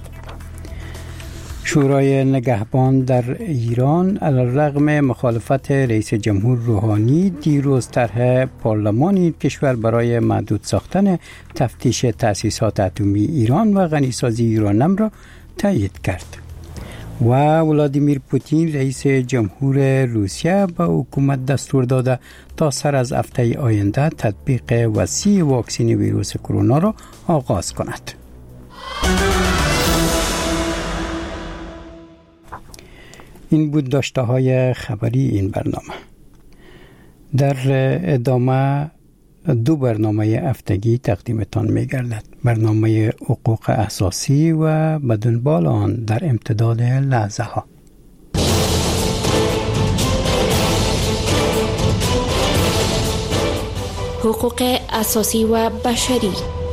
شورای نگهبان در ایران علیرغم مخالفت رئیس جمهور روحانی دیروز طرح پارلمان این کشور برای محدود ساختن تفتیش تأسیسات اتمی ایران و غنیسازی یورانیم را تایید کرد. و ولادیمیر پوتین رئیس جمهور روسیه به حکومت دستور داده تا سر از هفته آینده تطبیق وسیع واکسن ویروس کرونا را آغاز کند. این بود داشته های خبری این برنامه. در ادامه دو برنامه هفتگی تقدیمتان می گردد. برنامه حقوق اساسی و به دنبال آن در امتداد لحظه ها. حقوق اساسی و بشری.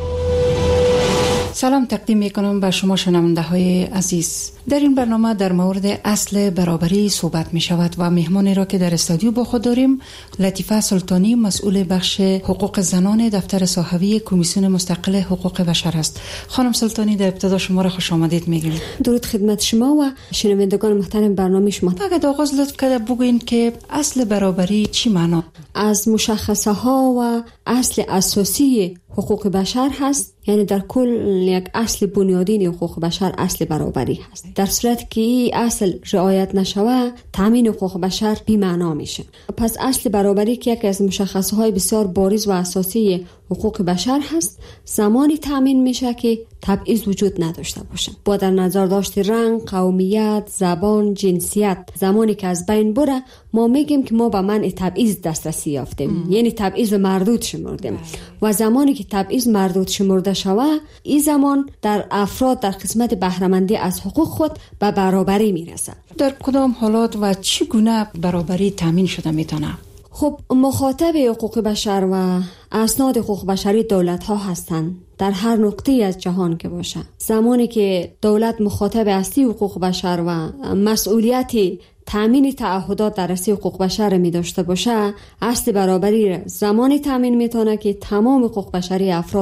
سلام تقدیم میکنم به شما شنونده های عزیز. در این برنامه در مورد اصل برابری صحبت می شود و مهمانی را که در استودیو با خود داریم لطیفه سلطانی مسئول بخش حقوق زنان دفتر صحوی کمیسیون مستقل حقوق بشر است. خانم سلطانی در ابتدا شما را خوش آمدید میگیم. درود خدمت شما و شنوندگان محترم برنامه شما. اگر آغاز لطف کرده بگوین که اصل برابری چی معنا؟ از مشخصه ها و اصل اساسی حقوق بشر هست، یعنی در کل یک اصل بنیادین حقوق بشر اصل برابری هست. در صورت که این اصل رعایت نشود تامین حقوق بشر بی معنا میشه. پس اصل برابری که یکی از مشخصه های بسیار بارز و اساسی حقوق بشر هست زمانی تامین میشه که تبعیض وجود نداشته باشه. با در نظر داشت رنگ، قومیت، زبان، جنسیت زمانی که از بین بره ما میگیم که ما به منع تبعیض دسترسی یافتیم، یعنی تبعیض مردود شمردیم. و زمانی که تبعیض مردود شمرده شوه این زمان در افراد در قسمت بهره‌مندی از حقوق خود به برابری میرسه. در کدام حالات و چگونه برابری تامین شده میتونه؟ خب مخاطب حقوق بشر و اسناد حقوق بشری دولت ها هستند در هر نقطه از جهان که باشه. زمانی که دولت مخاطب اصلی حقوق بشر و مسئولیت تامین تعهدات در راسته حقوق بشر می داشته باشه اصل برابری زمانی تامین میتونه که تمام حقوق بشری افراد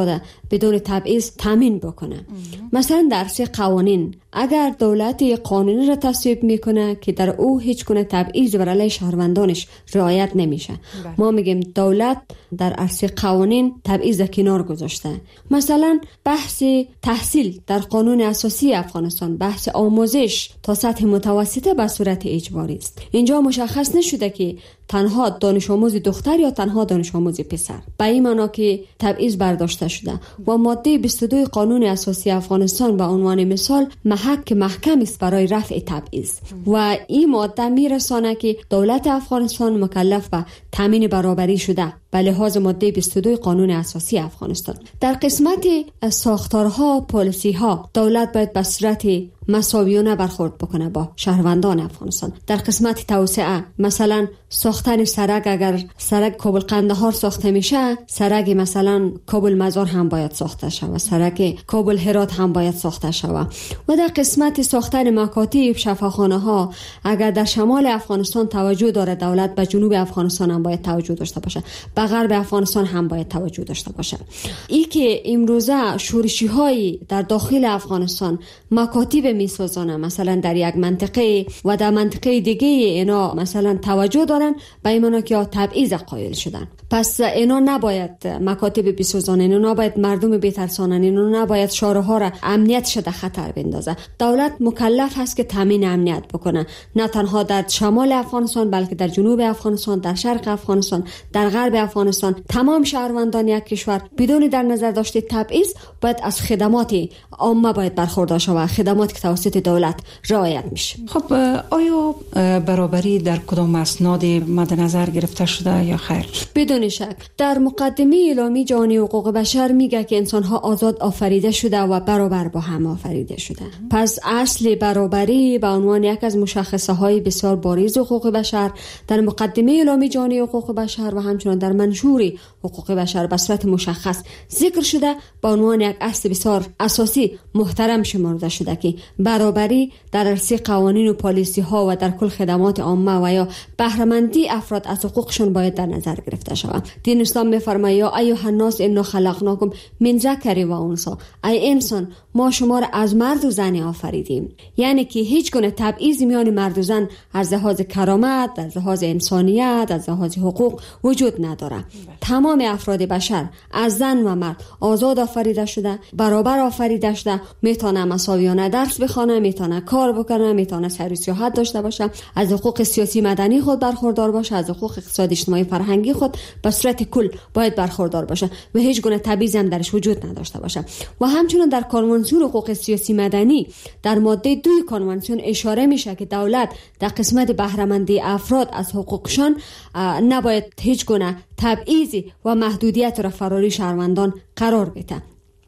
بدون تبعیض تامین بکنه. مثلا در سه قوانین اگر دولت قانونی را تصویب میکنه که در او هیچ گونه تبعیض بر علیه شهروندانش رعایت نمیشه، ما میگیم دولت در عرصه قوانین تبعیض کنار گذاشته. مثلا بحث تحصیل در قانون اساسی افغانستان، بحث آموزش تا سطح متوسطه به صورت اجباری است. اینجا مشخص نشده که تنها دانش آموز دختر یا تنها دانش آموز پسر، به این معنا که تبعیض برداشته شده. و ماده بیست و دو قانون اساسی افغانستان به عنوان مثال محک محکم است برای رفع تبعیض و این ماده میرسانه که دولت افغانستان مکلف به تامین برابری شده به لحاظ ماده بیست و دو قانون اساسی افغانستان. در قسمت ساختارها، پالیسی ها دولت باید به صورت مساویانه برخورد بکنه با شهروندان افغانستان. در قسمت توسعه مثلا ساختن سرک، اگر سرک کابل قندهار ساخته میشه، سرک مثلا کابل مزار هم باید ساخته شود، سرک کابل هرات هم باید ساخته شود. و در قسمت ساختن مکاتب، شفاخانه ها، اگر در شمال افغانستان توجه داره دولت، به جنوب افغانستان هم باید توجه داشته باشه، به غرب افغانستان هم باید توجه داشته باشه. ای که امروزه شورشی های در داخل افغانستان مکاتب میسازانه، مثلا در یک منطقه و در منطقه دیگه اینا مثلا توجه دارن، به این معنی که تبعیض قائل شدن. پس اینا نباید مکاتب بسازانه، اینا نباید مردم بترسانن، اینا نباید شهرها را امنیتش در خطر بندازه. دولت مکلف هست که تامین امنیت بکنه، نه تنها در شمال افغانستان بلکه در جنوب افغانستان، در شرق افغانستان، در غرب افغانستان. تمام شهروندان یک کشور بدون در نظر داشته تبعیض باید از خدمات عامه باید برخوردار شود، خدمات که توسط دولت رعایت میشه. خب آیا برابری در کدام اسناد مد نظر گرفته شده یا خیر؟ بدون شک در مقدمه اعلامیه جهانی حقوق بشر میگه که انسان‌ها آزاد آفریده شده و برابر با هم آفریده شده. پس اصل برابری به عنوان یک از مشخصه‌های بسیار بارز حقوق بشر در مقدمه اعلامیه جهانی حقوق بشر و همچنین در منشور حقوق بشر به صورت مشخص ذکر شده، به عنوان یک اصل بسیار اساسی محترم شمرده شده که برابری در عرصه قوانین و پالیسی ها و در کل خدمات عامه و یا بهره‌مندی افراد از حقوقشون باید در نظر گرفته شود. دین اسلام می‌فرماید یا ایها الناس انا خلقناکم من ذکر و انثی، ای انسان ما شما را از مرد و زن آفریدیم. یعنی که هیچ گونه تبعیض میان مرد و زن از لحاظ کرامت، از لحاظ انسانیت، از لحاظ حقوق وجود نداره. تمام افراد بشر از زن و مرد آزاد آفریده شده، برابر آفریده شده، میتونه مساویانه درس بخونه، میتونه کار بکنه، میتونه سیر و سیاحت داشته باشه، از حقوق سیاسی مدنی خود برخوردار باشه، از حقوق اقتصادی اجتماعی فرهنگی خود به صورت کل باید برخوردار باشه و هیچ گونه تبعیض هم درش وجود نداشته باشه. و همچنین در کنوانسیون حقوق سیاسی مدنی در ماده دو کنوانسیون اشاره میشه که دولت در قسمت بهره‌مندی افراد از حقوقشان نباید هیچ گونه تبعیضی و محدودیت را فراری شهروندان قرار بده.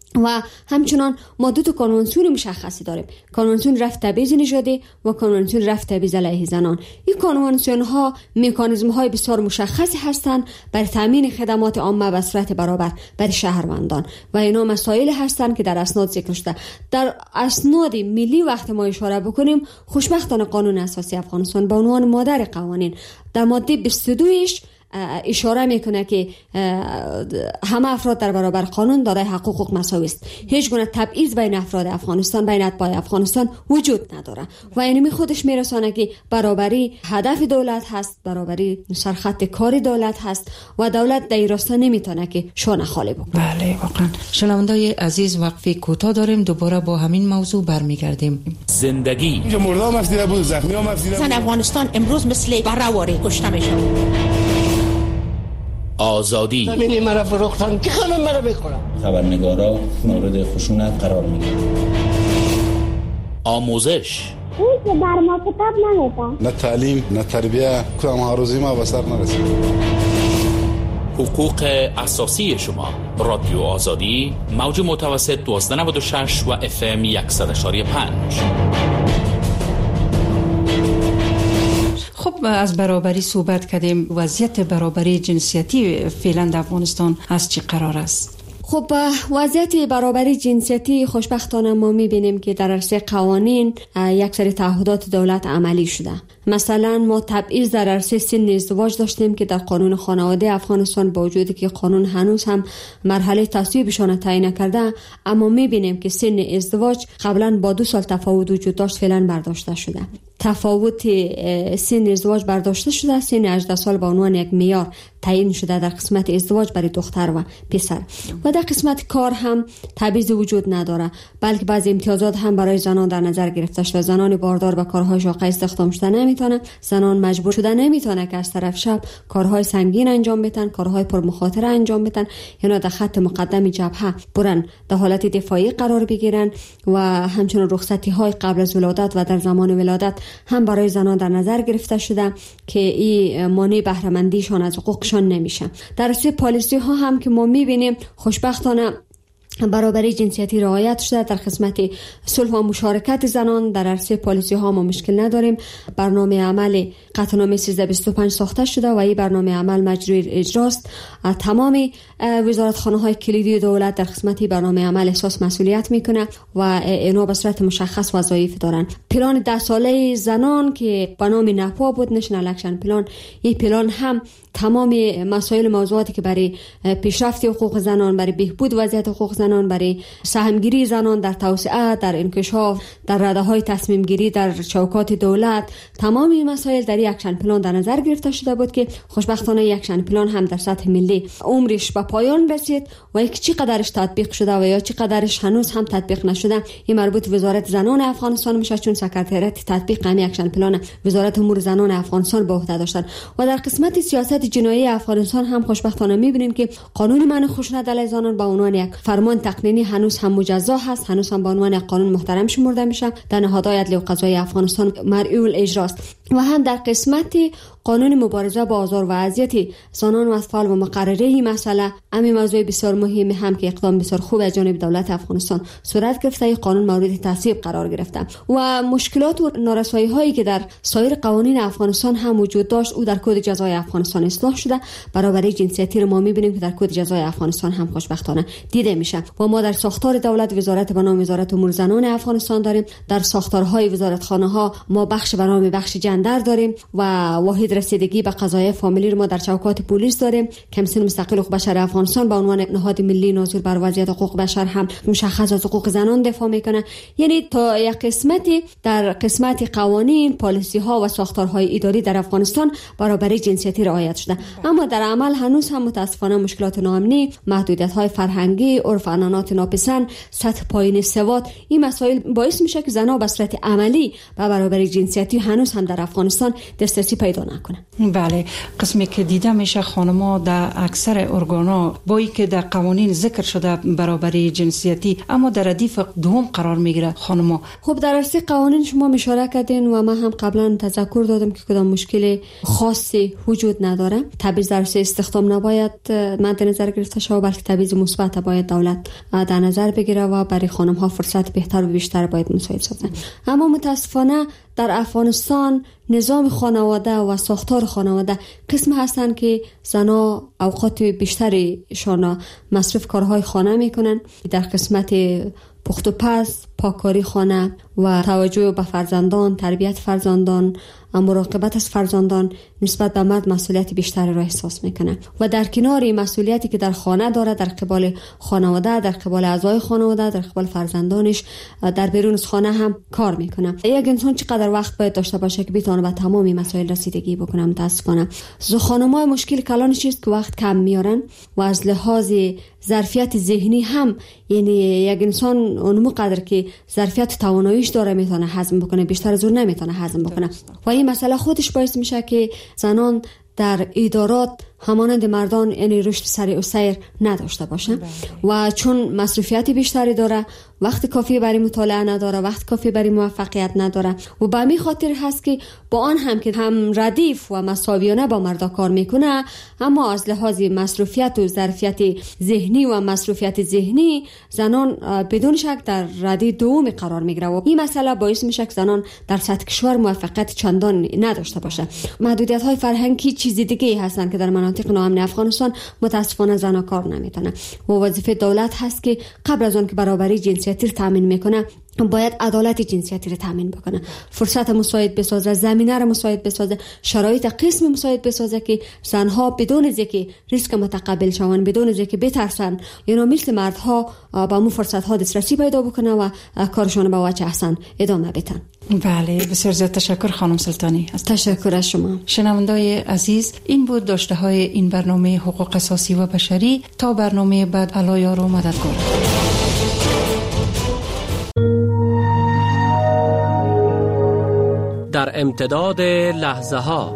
و همچنان ما دو تا کنوانسیون مشخصی داریم، کنوانسیون رفع تبعیض نژادی و کنوانسیون رفع تبعیض علیه زنان. این کنوانسیون ها مکانیزم های بسیار مشخصی هستند برای تامین خدمات عامه به صورت برابر برای شهروندان و اینا مسائل هستند که در اسناد ذکر شده. در اسناد ملی وقت ما اشاره بکنیم، خوشبختانه قانون اساسی افغانستان به عنوان مادر قوانین در ماده بیست و دو اشاره میکنه که همه افراد در برابر قانون دارای حقوق و مساوی است. هیچ گونه تبعیض بین افراد افغانستان، بین اتباع افغانستان وجود نداره و اینمی خودش میرسانه که برابری هدف دولت هست، برابری سرخط کار دولت هست و دولت در این راستا نمیتونه که شانه خالی بکنه. بله واقعا. شنوندای عزیز وقفه کوتاه داریم، دوباره با همین موضوع برمیگردیم. زندگی اینجا مردم افسیده بود، زخمی هم افسیده بود. زن افغانستان امروز مثل بره‌واره کشته میشه. آزادی ببینی مرا فروختن که خانم مرا بکنم. خبرنگارا مورد خشونت قرار میگیرن. آموزش این که بر ما کتاب نمیدن، نه تعلیم نه تربیه، کدام هاروزی ما به سر نرسید. حقوق اساسی شما. رادیو آزادی، موج متوسط دوازده نود و شش و اف ام صد و شش و پنج. خب از برابری صحبت کردیم. وضعیت برابری جنسیتی فعلا در افغانستان از چی قرار است؟ خب وضعیت برابری جنسیتی خوشبختانه ما می‌بینیم که در عرصه قوانین یک سری تعهدات دولت عملی شده. مثلا ما تبعیض در عرصه سن ازدواج داشتیم که در قانون خانواده افغانستان با وجودی که قانون هنوز هم مرحله تصویبشان تعیین نکرده، اما می‌بینیم که سن ازدواج قبلا با دو سال تفاوت وجود داشت، فعلا برداشته شده. تفاوت سن ازدواج برداشته شده، سن هجده سال به عنوان یک معیار تعیین شده در قسمت ازدواج برای دختر و پسر. و در قسمت کار هم تبعیض وجود نداره، بلکه بعضی امتیازات هم برای زنان در نظر گرفته شده. زنان باردار به کارهای شاقه استخدام شده نمیتونه، زنان مجبور شده نمیتونه که از طرف شب کارهای سنگین انجام بدن، کارهای پرمخاطره انجام بدن، یا در خط مقدم جبهه برن در حالت دفاعی قرار بگیرن. و همچنین رخصتی های قبل از ولادت و در زمان ولادت هم برای زنان در نظر گرفته شده که این مانع بهره مندیشان از حقوقشان نمیشه. در راسته پالیسی ها هم که ما میبینیم خوشبختانه برابری جنسیتی رعایت شده. در قسمت صلح و مشارکت زنان در عرصه پالیسی ها ما مشکل نداریم. برنامه عمل قطعنامه سیزده بیست و پنج ساخته شده و این برنامه عمل مجروی اجراست. تمام وزارتخانه های کلیدی دولت در قسمت برنامه عمل احساس مسئولیت میکنه و اینا به صورت مشخص وظایف دارن. پلان ده ساله زنان که به نام نپا بود، نشنال اکشن پلان، این پلان هم تمام مسائل موضوعاتی که برای پیشرفت حقوق زنان، برای بهبود وضعیت حقوق زنان، برای سهمگیری زنان در توسعه، در انکشاف، در رده‌های تصمیم گیری در چوکات دولت، تمام این مسائل در یک اکشن پلان در نظر گرفته شده بود که خوشبختانه یک اکشن پلان هم در سطح ملی عمرش به پایان رسید و یک چقدرش تطبیق شده و یا چقدرش هنوز هم تطبیق نشده این مربوط وزارت زنان افغانستان میشه، چون سکرتریات تطبیق همین اکشن پلان وزارت امور زنان افغانستان به عهده داشتن. و در قسمت سیاست جنایی افغانستان هم خوشبختانه میبینیم که قانون منع خشونت علیه زنان با عنوان یک فرمان تقنینی هنوز هم مجزا هست، هنوز هم به عنوان یک قانون محترم شمرده میشه، در نهادهای عدلی و قضایی افغانستان مرئی الاجراست. و هم در قسمت قانون مبارزه با آزار و اذیت زنان و اطفال و مقرره این مسئله همین موضوع بسیار مهمی هم که اقدام بسیار خوب از جانب دولت افغانستان صورت گرفته، این قانون مورد تصویب قرار گرفته. و مشکلات و نارسایی هایی که در سایر قوانین افغانستان هم وجود داشت او در کد جزای افغانستان اصلاح شده. برابری جنسیتی رو ما میبینیم که در کد جزای افغانستان هم خوشبختانه دیده میشه. و ما در ساختار دولت وزارت به نام وزارت امور زنان افغانستان داریم، در ساختارهای وزارتخانه ها ما بخش به نام بخش جندر داریم و واحد رسیدگی به قضایای فامیلی رو ما در چوکات پلیس داریم. کمیسیون مستقل حقوق بشر افغانستان با عنوان نهاد ملی ناظر بر وضعیت حقوق بشر هم مشخص از حقوق زنان دفاع میکنه. یعنی تا یک قسمتی در قسمت قوانین، پالیسی ها و ساختارهای اداری در افغانستان برابری جنسیتی رعایت شده، اما در عمل هنوز هم متاسفانه مشکلات ناامنی، محدودیت های فرهنگی، عرف عنعنات ناپسند، سطح پایین سواد، این مسائل باعث میشه که زنها به صورت عملی به برابری جنسیتی هنوز هم در افغانستان دسترسی پیدا نکنن. بله، قسمی که دیده میشه خانم‌ها در اکثر ارگانا با اینکه در قوانین ذکر شده برابری جنسیتی اما در ردیف دوم قرار میگیره خانم‌ها. خب در اصل قوانین شما اشاره کردین و من هم قبلا تذکر دادم که کدام مشکل خاصی وجود نداره. تبعیض در استخدام نباید مد نظر گرفته شود، بلکه تبعیض مثبت باید دولت در نظر بگیره و برای خانم‌ها فرصت بهتر و بیشتر باید مساعد سازن. اما متاسفانه در افغانستان نظام خانواده و ساختار خانواده قسم هستند که زنها اوقات بیشتری شان مصرف کارهای خانه میکنن. در قسمت پخت و پز، پاککاری خانه و توجه به فرزندان، تربیت فرزندان، مراقبت از فرزندان نسبت به مرد مسئولیت بیشتری را احساس میکنه و در کنار این مسئولیتی که در خانه داره، در قبال خانواده، در قبال اعضای خانواده، در قبال فرزندانش، در بیرون از خانه هم کار میکنه. یک انسان چقدر وقت باید داشته باشه که بتونه به تمام این مسائل رسیدگی بکنه؟ متاسفانه خانم‌ها مشکل کلانش است که وقت کم میارن و از لحاظ ظرفیت ذهنی هم، یعنی یک انسان اون قدر که ظرفیت تواناییش داره میتونه هضم بکنه، بیشتر از اون نمیتونه هضم بکنه و این مسئله خودش باعث میشه که زنان در ادارات همانند مردان یعنی رشد سریع و سیر نداشته باشن و چون مصروفیت بیشتری داره وقت کافی برای مطالعه نداره، وقت کافی برای موفقیت نداره و به همین خاطر هست که با آن هم که هم ردیف و مساویانه با مردا کار میکنه، اما از لحاظ مصروفیت و ظرفیت ذهنی و مصروفیت ذهنی زنان بدون شک در رده دوم قرار میگیره و این مسئله باعث میشه که زنان در سطح کشور موفقیت چندان نداشته باشه. محدودیت های فرهنگی چیز دیگه هستن که در مناطق ناامن افغانستان متاسفانه زنان کار نمیتونن و وظیفه دولت هست که قبل از اون که برابری جنسیتی رو تامین میکنه باید عدالت جنسیتی رو تامین بکنه، فرصت مساعد بسازه، زمینه رو مساعد بسازه، شرایط قسم مساعد بسازه که زنها بدون از اینکه ریسک متقبل شوند، بدون از اینکه بترسن، یعنی مثل مردها با مو فرصت ها دسترسی پیدا بکنه و کارشون به وجه احسن ادامه بدن. بله، بسیار زیاد تشکر خانم سلطانی. تشکر از شما. شنوندای عزیز، این بود داشته های این برنامه حقوق اساسی و بشری. تا برنامه بعد، الله و مددگار. در امتداد لحظه ها،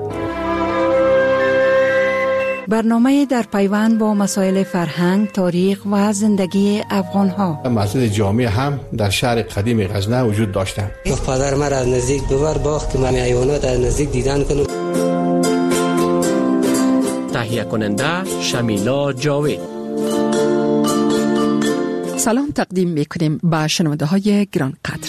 برنامه در پیوند با مسائل فرهنگ، تاریخ و زندگی افغان ها. مسجد جامع هم در شهر قدیم غزنه وجود داشتند. پدر من از نزدیک ببر باغ که من حیوانات از نزدیک دیدن کنم. تهیه کننده شمیلا جاوید. سلام تقدیم میکنیم به شنونده های گران قدر.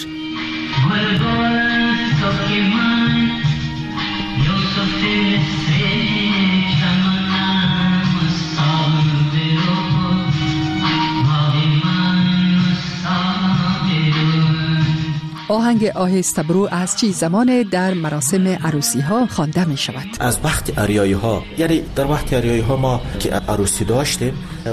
آهنگ آهسته برو از چی زمان در مراسم عروسی ها خوانده می شود؟ از وقت عریایی ها، یعنی در وقت عریایی ها ما که عروسی داشتیم.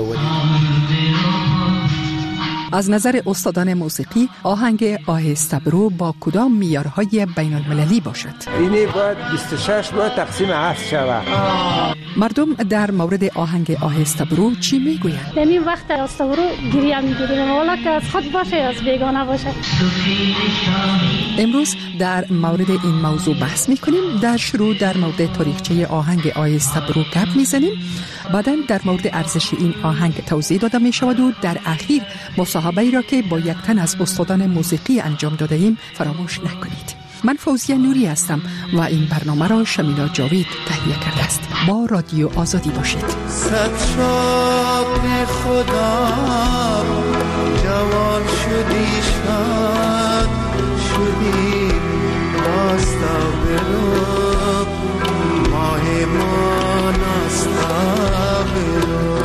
از نظر استادان موسیقی آهنگ آهسته برو با کدام معیارهای بین المللی باشد؟ اینی باید بیست و شش باید تقسیم هفت شود. مردم در مورد آهنگ آهسته برو چی میگویند؟ در این وقت آهسته برو گریه میگیریم، والا که از خود باشه از بیگانه باشه. امروز در مورد این موضوع بحث میکنیم. در شروع در مورد تاریخچه آهنگ آهسته برو گپ میزنیم، بعداً در مورد ارزش این آهنگ توضیح داده می شود و در اخیر مصاحبه‌ای را که با یک تن از استادان موسیقی انجام داده ایم فراموش نکنید. من فوزیه نوری هستم و این برنامه را شمیلا جاوید تهیه کرده است. با رادیو آزادی باشید. صد شاد خدا جوان شدی، شاد شدی، راستا برو ماه ما ناستا برو.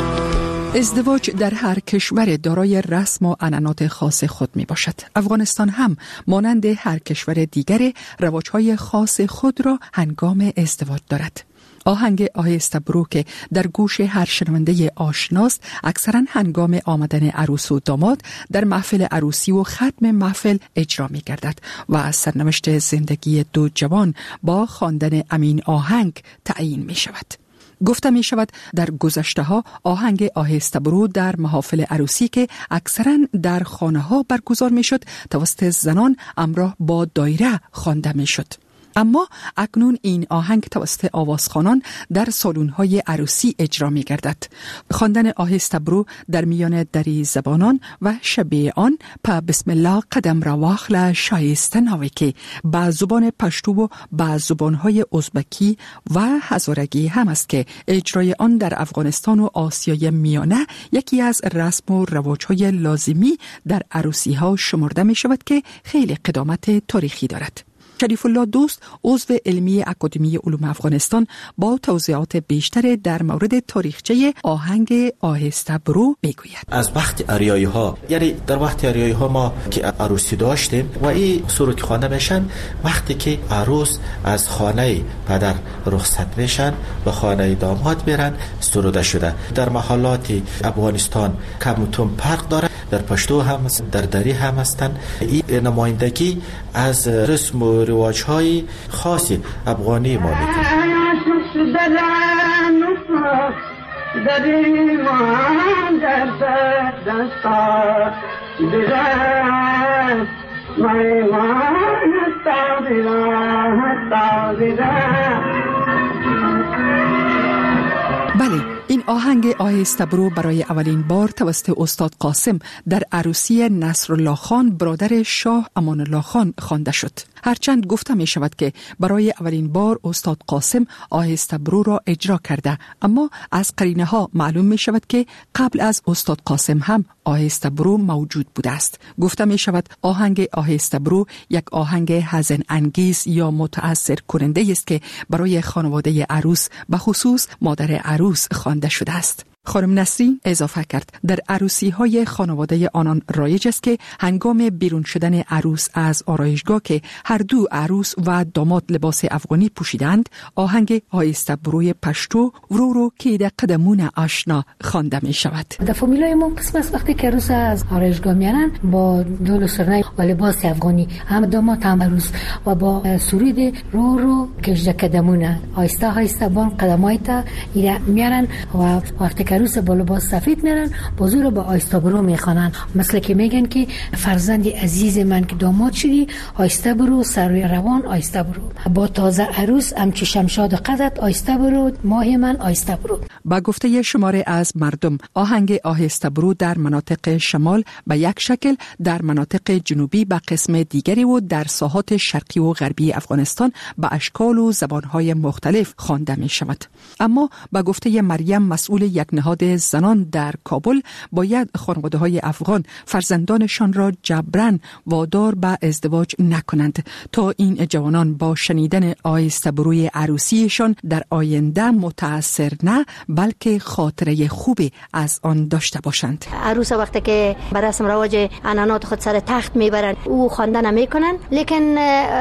ازدواج در هر کشور دارای رسم و عنعنات خاص خود می باشد. افغانستان هم مانند هر کشور دیگر رواج‌های خاص خود را هنگام ازدواج دارد. آهنگ آهسته برو که در گوش هر شنونده آشناست اکثرا هنگام آمدن عروس و داماد در محفل عروسی و ختم محفل اجرا می گردد و از سرنوشت زندگی دو جوان با خواندن امین آهنگ تعیین می شود. گفته می شود در گذشته ها آهنگ آهسته برو در محافل عروسی که اکثرا در خانه ها برگزار می شد توسط زنان همراه با دایره خوانده می شد. اما اکنون این آهنگ توسط آوازخوانان در سالن‌های عروسی اجرا می‌گردد. خواندن آهسته برو در میان دری زبانان و شبیه آن په بسم الله قدم را واخله شایسته ناوی که به زبان پشتو و به زبان‌های ازبکی و هزارگی هم است که اجرای آن در افغانستان و آسیای میانه یکی از رسم و رواج‌های لازمی در عروسی‌ها شمرده می‌شود که خیلی قدامت تاریخی دارد. شریف الله دوست عضو علمی اکادمی علوم افغانستان با توضیحات بیشتر در مورد تاریخچه آهنگ آهسته برو میگوید. از وقت عریایی ها، یعنی در وقت عریایی ها ما که عروسی داشتیم و این سرود خوانده میشن وقتی که عروس از خانه پدر رخصت میشن و خانه داماد میرن سروده شده. در محلات افغانستان کمتون فرق داره، در پشتو هم در دری هم هستن. این نمایندگی از رسم و رواج‌های خاص افغانی ما میکنه. بله، این آهنگ آهسته برو برای اولین بار توسط استاد قاسم در عروسی نصرالله خان برادر شاه امان الله خان خوانده شد. هرچند گفته می شود که برای اولین بار استاد قاسم آهسته برو را اجرا کرده، اما از قرینه ها معلوم می شود که قبل از استاد قاسم هم آهسته برو موجود بوده است. گفته می شود آهنگ آهسته برو یک آهنگ حزن انگیز یا متاثر کننده است که برای خانواده عروس به خصوص مادر عروس خوانده شده است. خانم نسرین اضافه کرد در عروسی های خانواده آنان رایج است که هنگام بیرون شدن عروس از آرایشگاه که هر دو عروس و داماد لباس افغانی پوشیدند، آهنگ آهسته بروی پشتو ورو رو که در قدمون آشنا خوانده می شود. در فامیلای ما قسم است وقتی که عروس از آرایشگاه میارن با دول و سرنای و لباس افغانی، هم داماد هم عروس و با سرود رو رو کشده قدمونه آهسته آهسته بان قدمای تا میارن و وقتی که عروس با لباس سفید میرن بازو با آهسته برو میخوانن، مثل که میگن که فرزند عزیز من که داماد شدی آهسته برو، سر روان آهسته برو، با تازه عروس همچی شمشاد قدت آهسته برو، ماه من آهسته برو. با گفته شماره از مردم آهنگ آهسته برو در مناطق شمال به یک شکل، در مناطق جنوبی به قسم دیگری و در ساحات شرقی و غربی افغانستان به اشکال و زبانهای مختلف خوانده می شود. اما با گفته مریم مسئول یک نهاد زنان در کابل، باید خانواده‌های افغان فرزندانشان را جبران وادار به ازدواج نکنند تا این جوانان با شنیدن آهسته بروی عروسیشان در آینده متاثر نه بلکه خاطره خوبی از آن داشته باشند. عروس وقتی که بر رسم رواج عنعنات خود سر تخت میبرند او خوانده نمیکنن، لیکن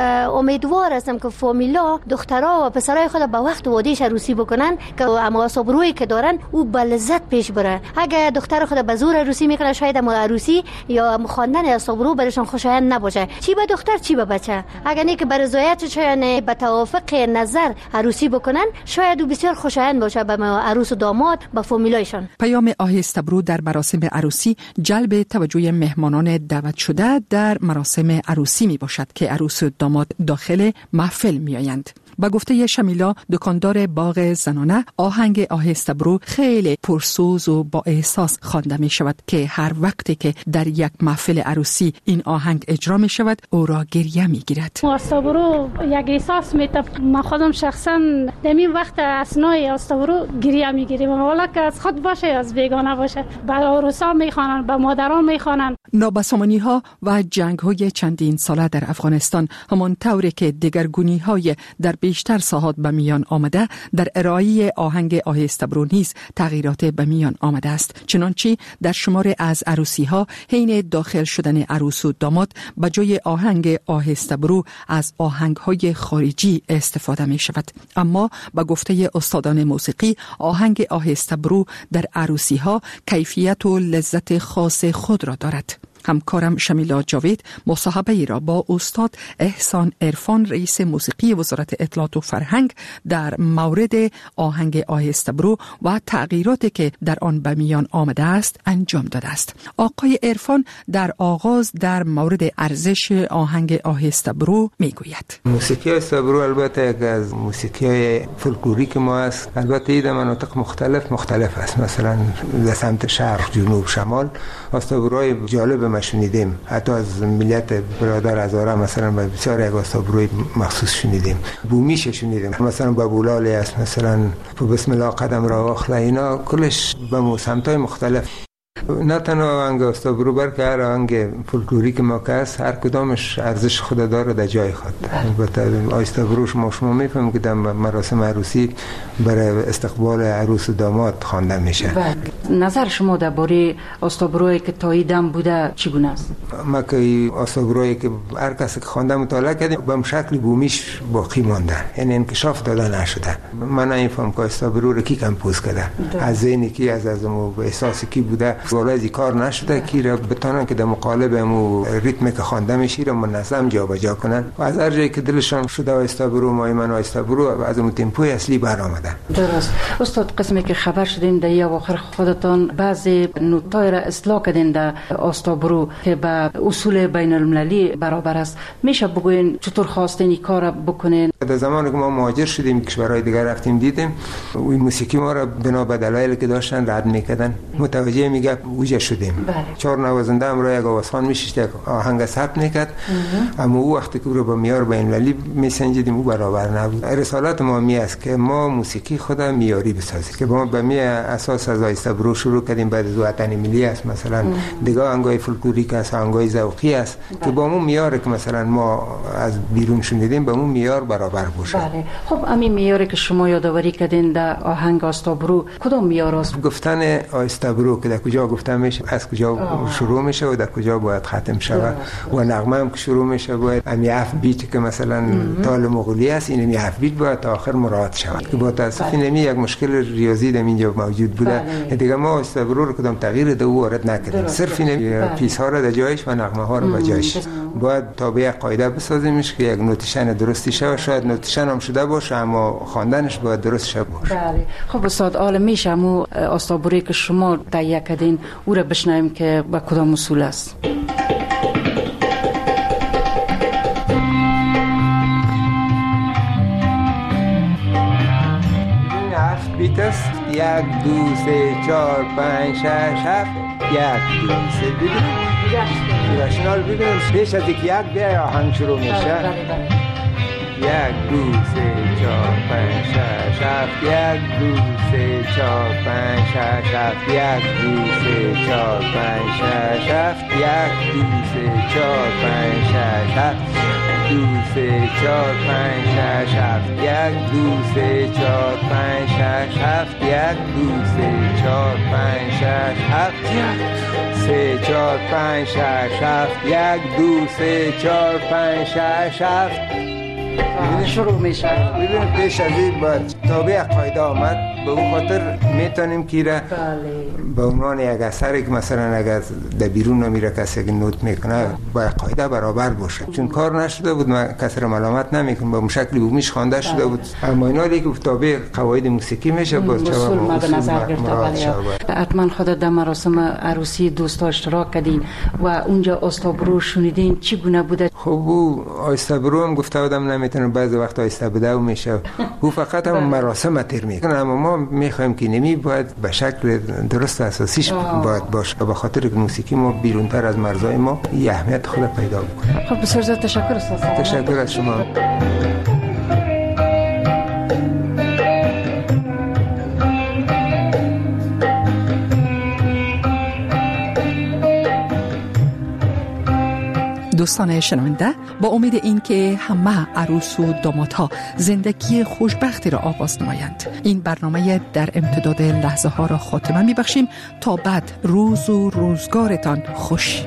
امیدوار هستم که فامیلا دخترها و پسرای خود به وقت وادیش عروسی بکنن که اما صبروی که دارن او به لذت پیش بره. اگه دختر خود به زور عروسی میکنه شاید اما عروسی یا خواندن صبرو برشون خوشایند نباشه، چی به دختر چی به بچه. اگه نه که بر رضایت شاید به توافق نظر عروسی بکنن شاید او بسیار خوشایند باشه به عروس و داماد به فامیلایشان. پیام آهسته برو در مراسم عروسی جلب توجه مهمانان دعوت شده در مراسم عروسی می باشد که عروس و داماد داخل محفل می آیند. با گفته شمیلا دکاندار باغ زنانه، آهنگ آهسته برو خیلی پرسوز و با احساس خوانده می شود که هر وقتی که در یک محفل عروسی این آهنگ اجرا می شود او را گریه می گیرد. آهسته برو یک احساس می ته، من خودم شخصا در این وقت اسنای آهسته برو گریه می گیرم، حالا که از خود باشه از بیگانه باشه. به عروسا می خوانن، به مادران می خوانن. نابسامانی ها و جنگ های چندین ساله در افغانستان همان طوری که دگرگونی های در بیشتر ساحات به میان آمده، در ارائه آهنگ آهسته برو نیز تغییرات به میان آمده است. چنانچه در شمار از عروسی ها حین داخل شدن عروس و داماد به جای آهنگ آهسته برو از آهنگ های خارجی استفاده می شود. اما با گفته استادان موسیقی آهنگ آهسته برو در عروسی ها کیفیت و لذت خاص خود را دارد. همکارم شمیلا جاوید مصاحبه ای را با استاد احسان عرفان رئیس موسیقی وزارت اطلاعات و فرهنگ در مورد آهنگ آهسته برو و تغییراتی که در آن به میان آمده است انجام داده است. آقای عرفان در آغاز در مورد ارزش آهنگ آهسته برو میگوید. موسیقی آهسته برو البته یک از موسیقی فولکلوریک ما است. البته این در مناطق مختلف مختلف است. مثلا در سمت شرق، جنوب، شمال آهسته بروهای جالب ما شنیدیم. حتی از ملیت برادر هزاره مثلا به بسیار یک آهسته بروی مخصوص شنیدیم. بومیش شنیدیم. مثلا با بولالی است، مثلا بسم الله قدم را اخلا، اینا کلش به سمت‌های مختلف. نه تنها آهنگ آهسته برو بلکه هر آهنگ فولکلوریک ما که هست هر کدامش ارزش خود داره در جای خود. البته آهسته بروش ما شما میفهمیم که در مراسم عروسی برای استقبال عروس و داماد خوانده میشه. نظر شما درباره آهسته برویی که تا دم بوده چگونه است؟ ما که آهسته برویی که هر کسی که خوانده مطالعه کردیم به شکل بومیش باقی مانده، یعنی انکشاف داده نشده. من نمیفهم که آهسته برو رو کی کمپوز کرده، از ذهنی کی، از از احساسی کی بوده ولازی کار نشده که را بتانن که در مقالب مو ریتم که خوانده میشه را منظم جابجا کنن و از هر جایی که دلشان شده آیستا برو مایمن آیستا برو از اون تمپوی اصلی برآمدن. درست. استاد قسمی که خبر شدیم در یا آخر خودتان بعضی نکتای را اصلاح کردین در آیستا برو که به اصول بین المللی برابر است. میشه بگوین چطور خواستین این کار بکنین؟ در زمانی که ما مهاجر شدیم کشورهای دیگر رفتیم دیدیم و موسیقی ما را بنا به دلایلی که داشتن رد میکردن. متوجه میگه اوجه شدیم. بله. چهار نوازنده هم را یک آوازخوان میشید یک آهنگ ثبت میکرد اما او وقتی که رو با معیار بین المللی میسنجیدیم او برابر نبود. رسالت ما می است که ما موسیقی خود معیاری بسازیم که ما به می اساس از آیستا برو شروع کردیم بعد از وطن ملی است مثلا دیگه آهنگای فولکلوریک است آهنگای ذوقی است که با اون معیار که مثلا ما از بیرون شنیدیم با اون معیار برابر باشه. بله. خب همین معیاری که شما یادآوری کردین در آهنگ آیستا برو کدام معیار است؟ گفتن آیستا برو که در کجا گفته میشه از کجا آه. شروع میشه و در کجا باید ختم شود و نغمه هم که شروع میشه باید امی اف بیت که مثلا تال مغولی است این امی اف بیت باید تا آخر مراعات شود که با تاسف نمی یک مشکل ریاضی در اینجا موجود بوده دیگه ما آیستا برو رو کدام تغییر در او وارد نکردیم صرف این پیس ها را در جایش و نغمه ها رو به جایش باید تابع قاعده بسازیمش که یک نوتیشن درستی شه شاید نوتیشن هم شده باشه اما خواندنش باید درست شه باشه. بله. خب استاد عالم میشه مو آیستا برویی که شما تهیه کردین او را بشنویم که با کدام اصول است؟ بیت است یک دو سه چهار پنج شش هفت یک دو سه ببینیم راشنال ببینیم پیش از یک یک بیا آهنگ شروع میشه یک دو سه چهار پنج شش هفت یک دو سه چهار پنج شش هفت یک دو سه چهار پنج شش هفت یک دو سه چهار پنج شش هفت دو سه چهار پنج شش هفت یک دو سه چهار پنج شش هفت یک دو سه چهار پنج شش هفت سه چهار پنج شش هفت یک دو سه چهار پنج شش هفت شروع میشه. ببینید پیش از این باید تابع قاعده آمد به اون خاطر میتونیم که را به عنوان یک اثری که مثلا اگر در بیرون نمیره کسی که نوت میکنه باید قاعده برابر باشه چون کار نشده بود من کسی را ملامت نمیکنم به شکلی بومیش خوانده شده بود اما اینا دیگه تابع قواعد موسیقی میشه باز اصول ما به نظر گرفته. حتما خودت در مراسم عروسی دوستا اشتراک کردین و اونجا آیستا برو شنیدین چی گونه بوده؟ خب او آیستا برو هم گفته بودم نمیتونه بعضی وقت آیستا بده و میشه او فقط هم مراسم تیر میکنه اما ما میخوایم که نمی باید به شکل درست اساسیش باید باشه به خاطر که موسیقی ما بیرونتر از مرزهای ما یه اهمیت خود پیدا بکنه. خب بسیار زیاد تشکر استاد. تشکر از شما. دوستان شنونده با امید این که همه عروس و دامادها زندگی خوشبختی را آغاز نمایند این برنامه در امتداد لحظه ها را خاتمه می بخشیم تا بعد روز و روزگارتان خوش.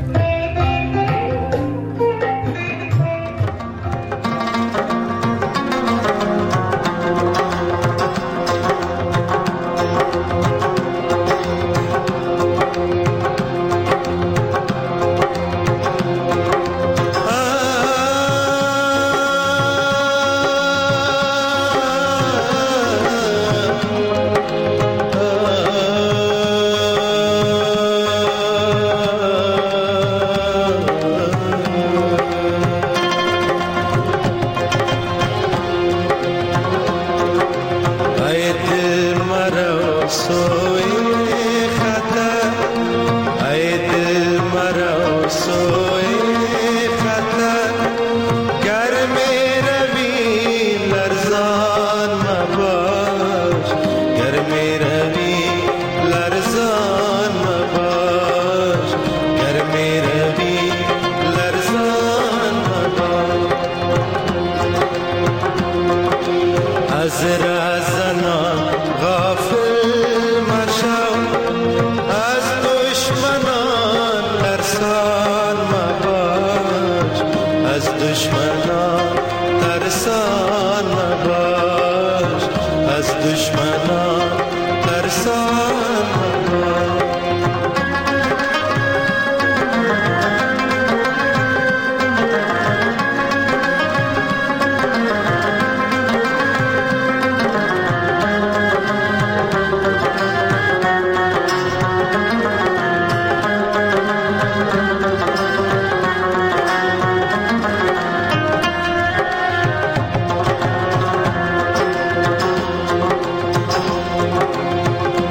دشمنان ترسان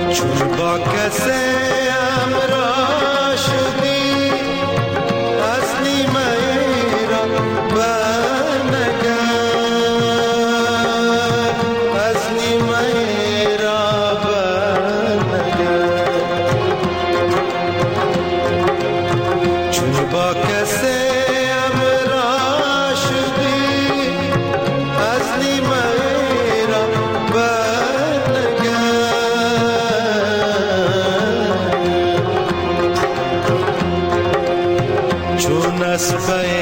چون با کسی امرا شدی اصلی میرا برنگر اصلی میرا برنگر چون با کسی امرا شدی اصلی میرا برنگر چون از پی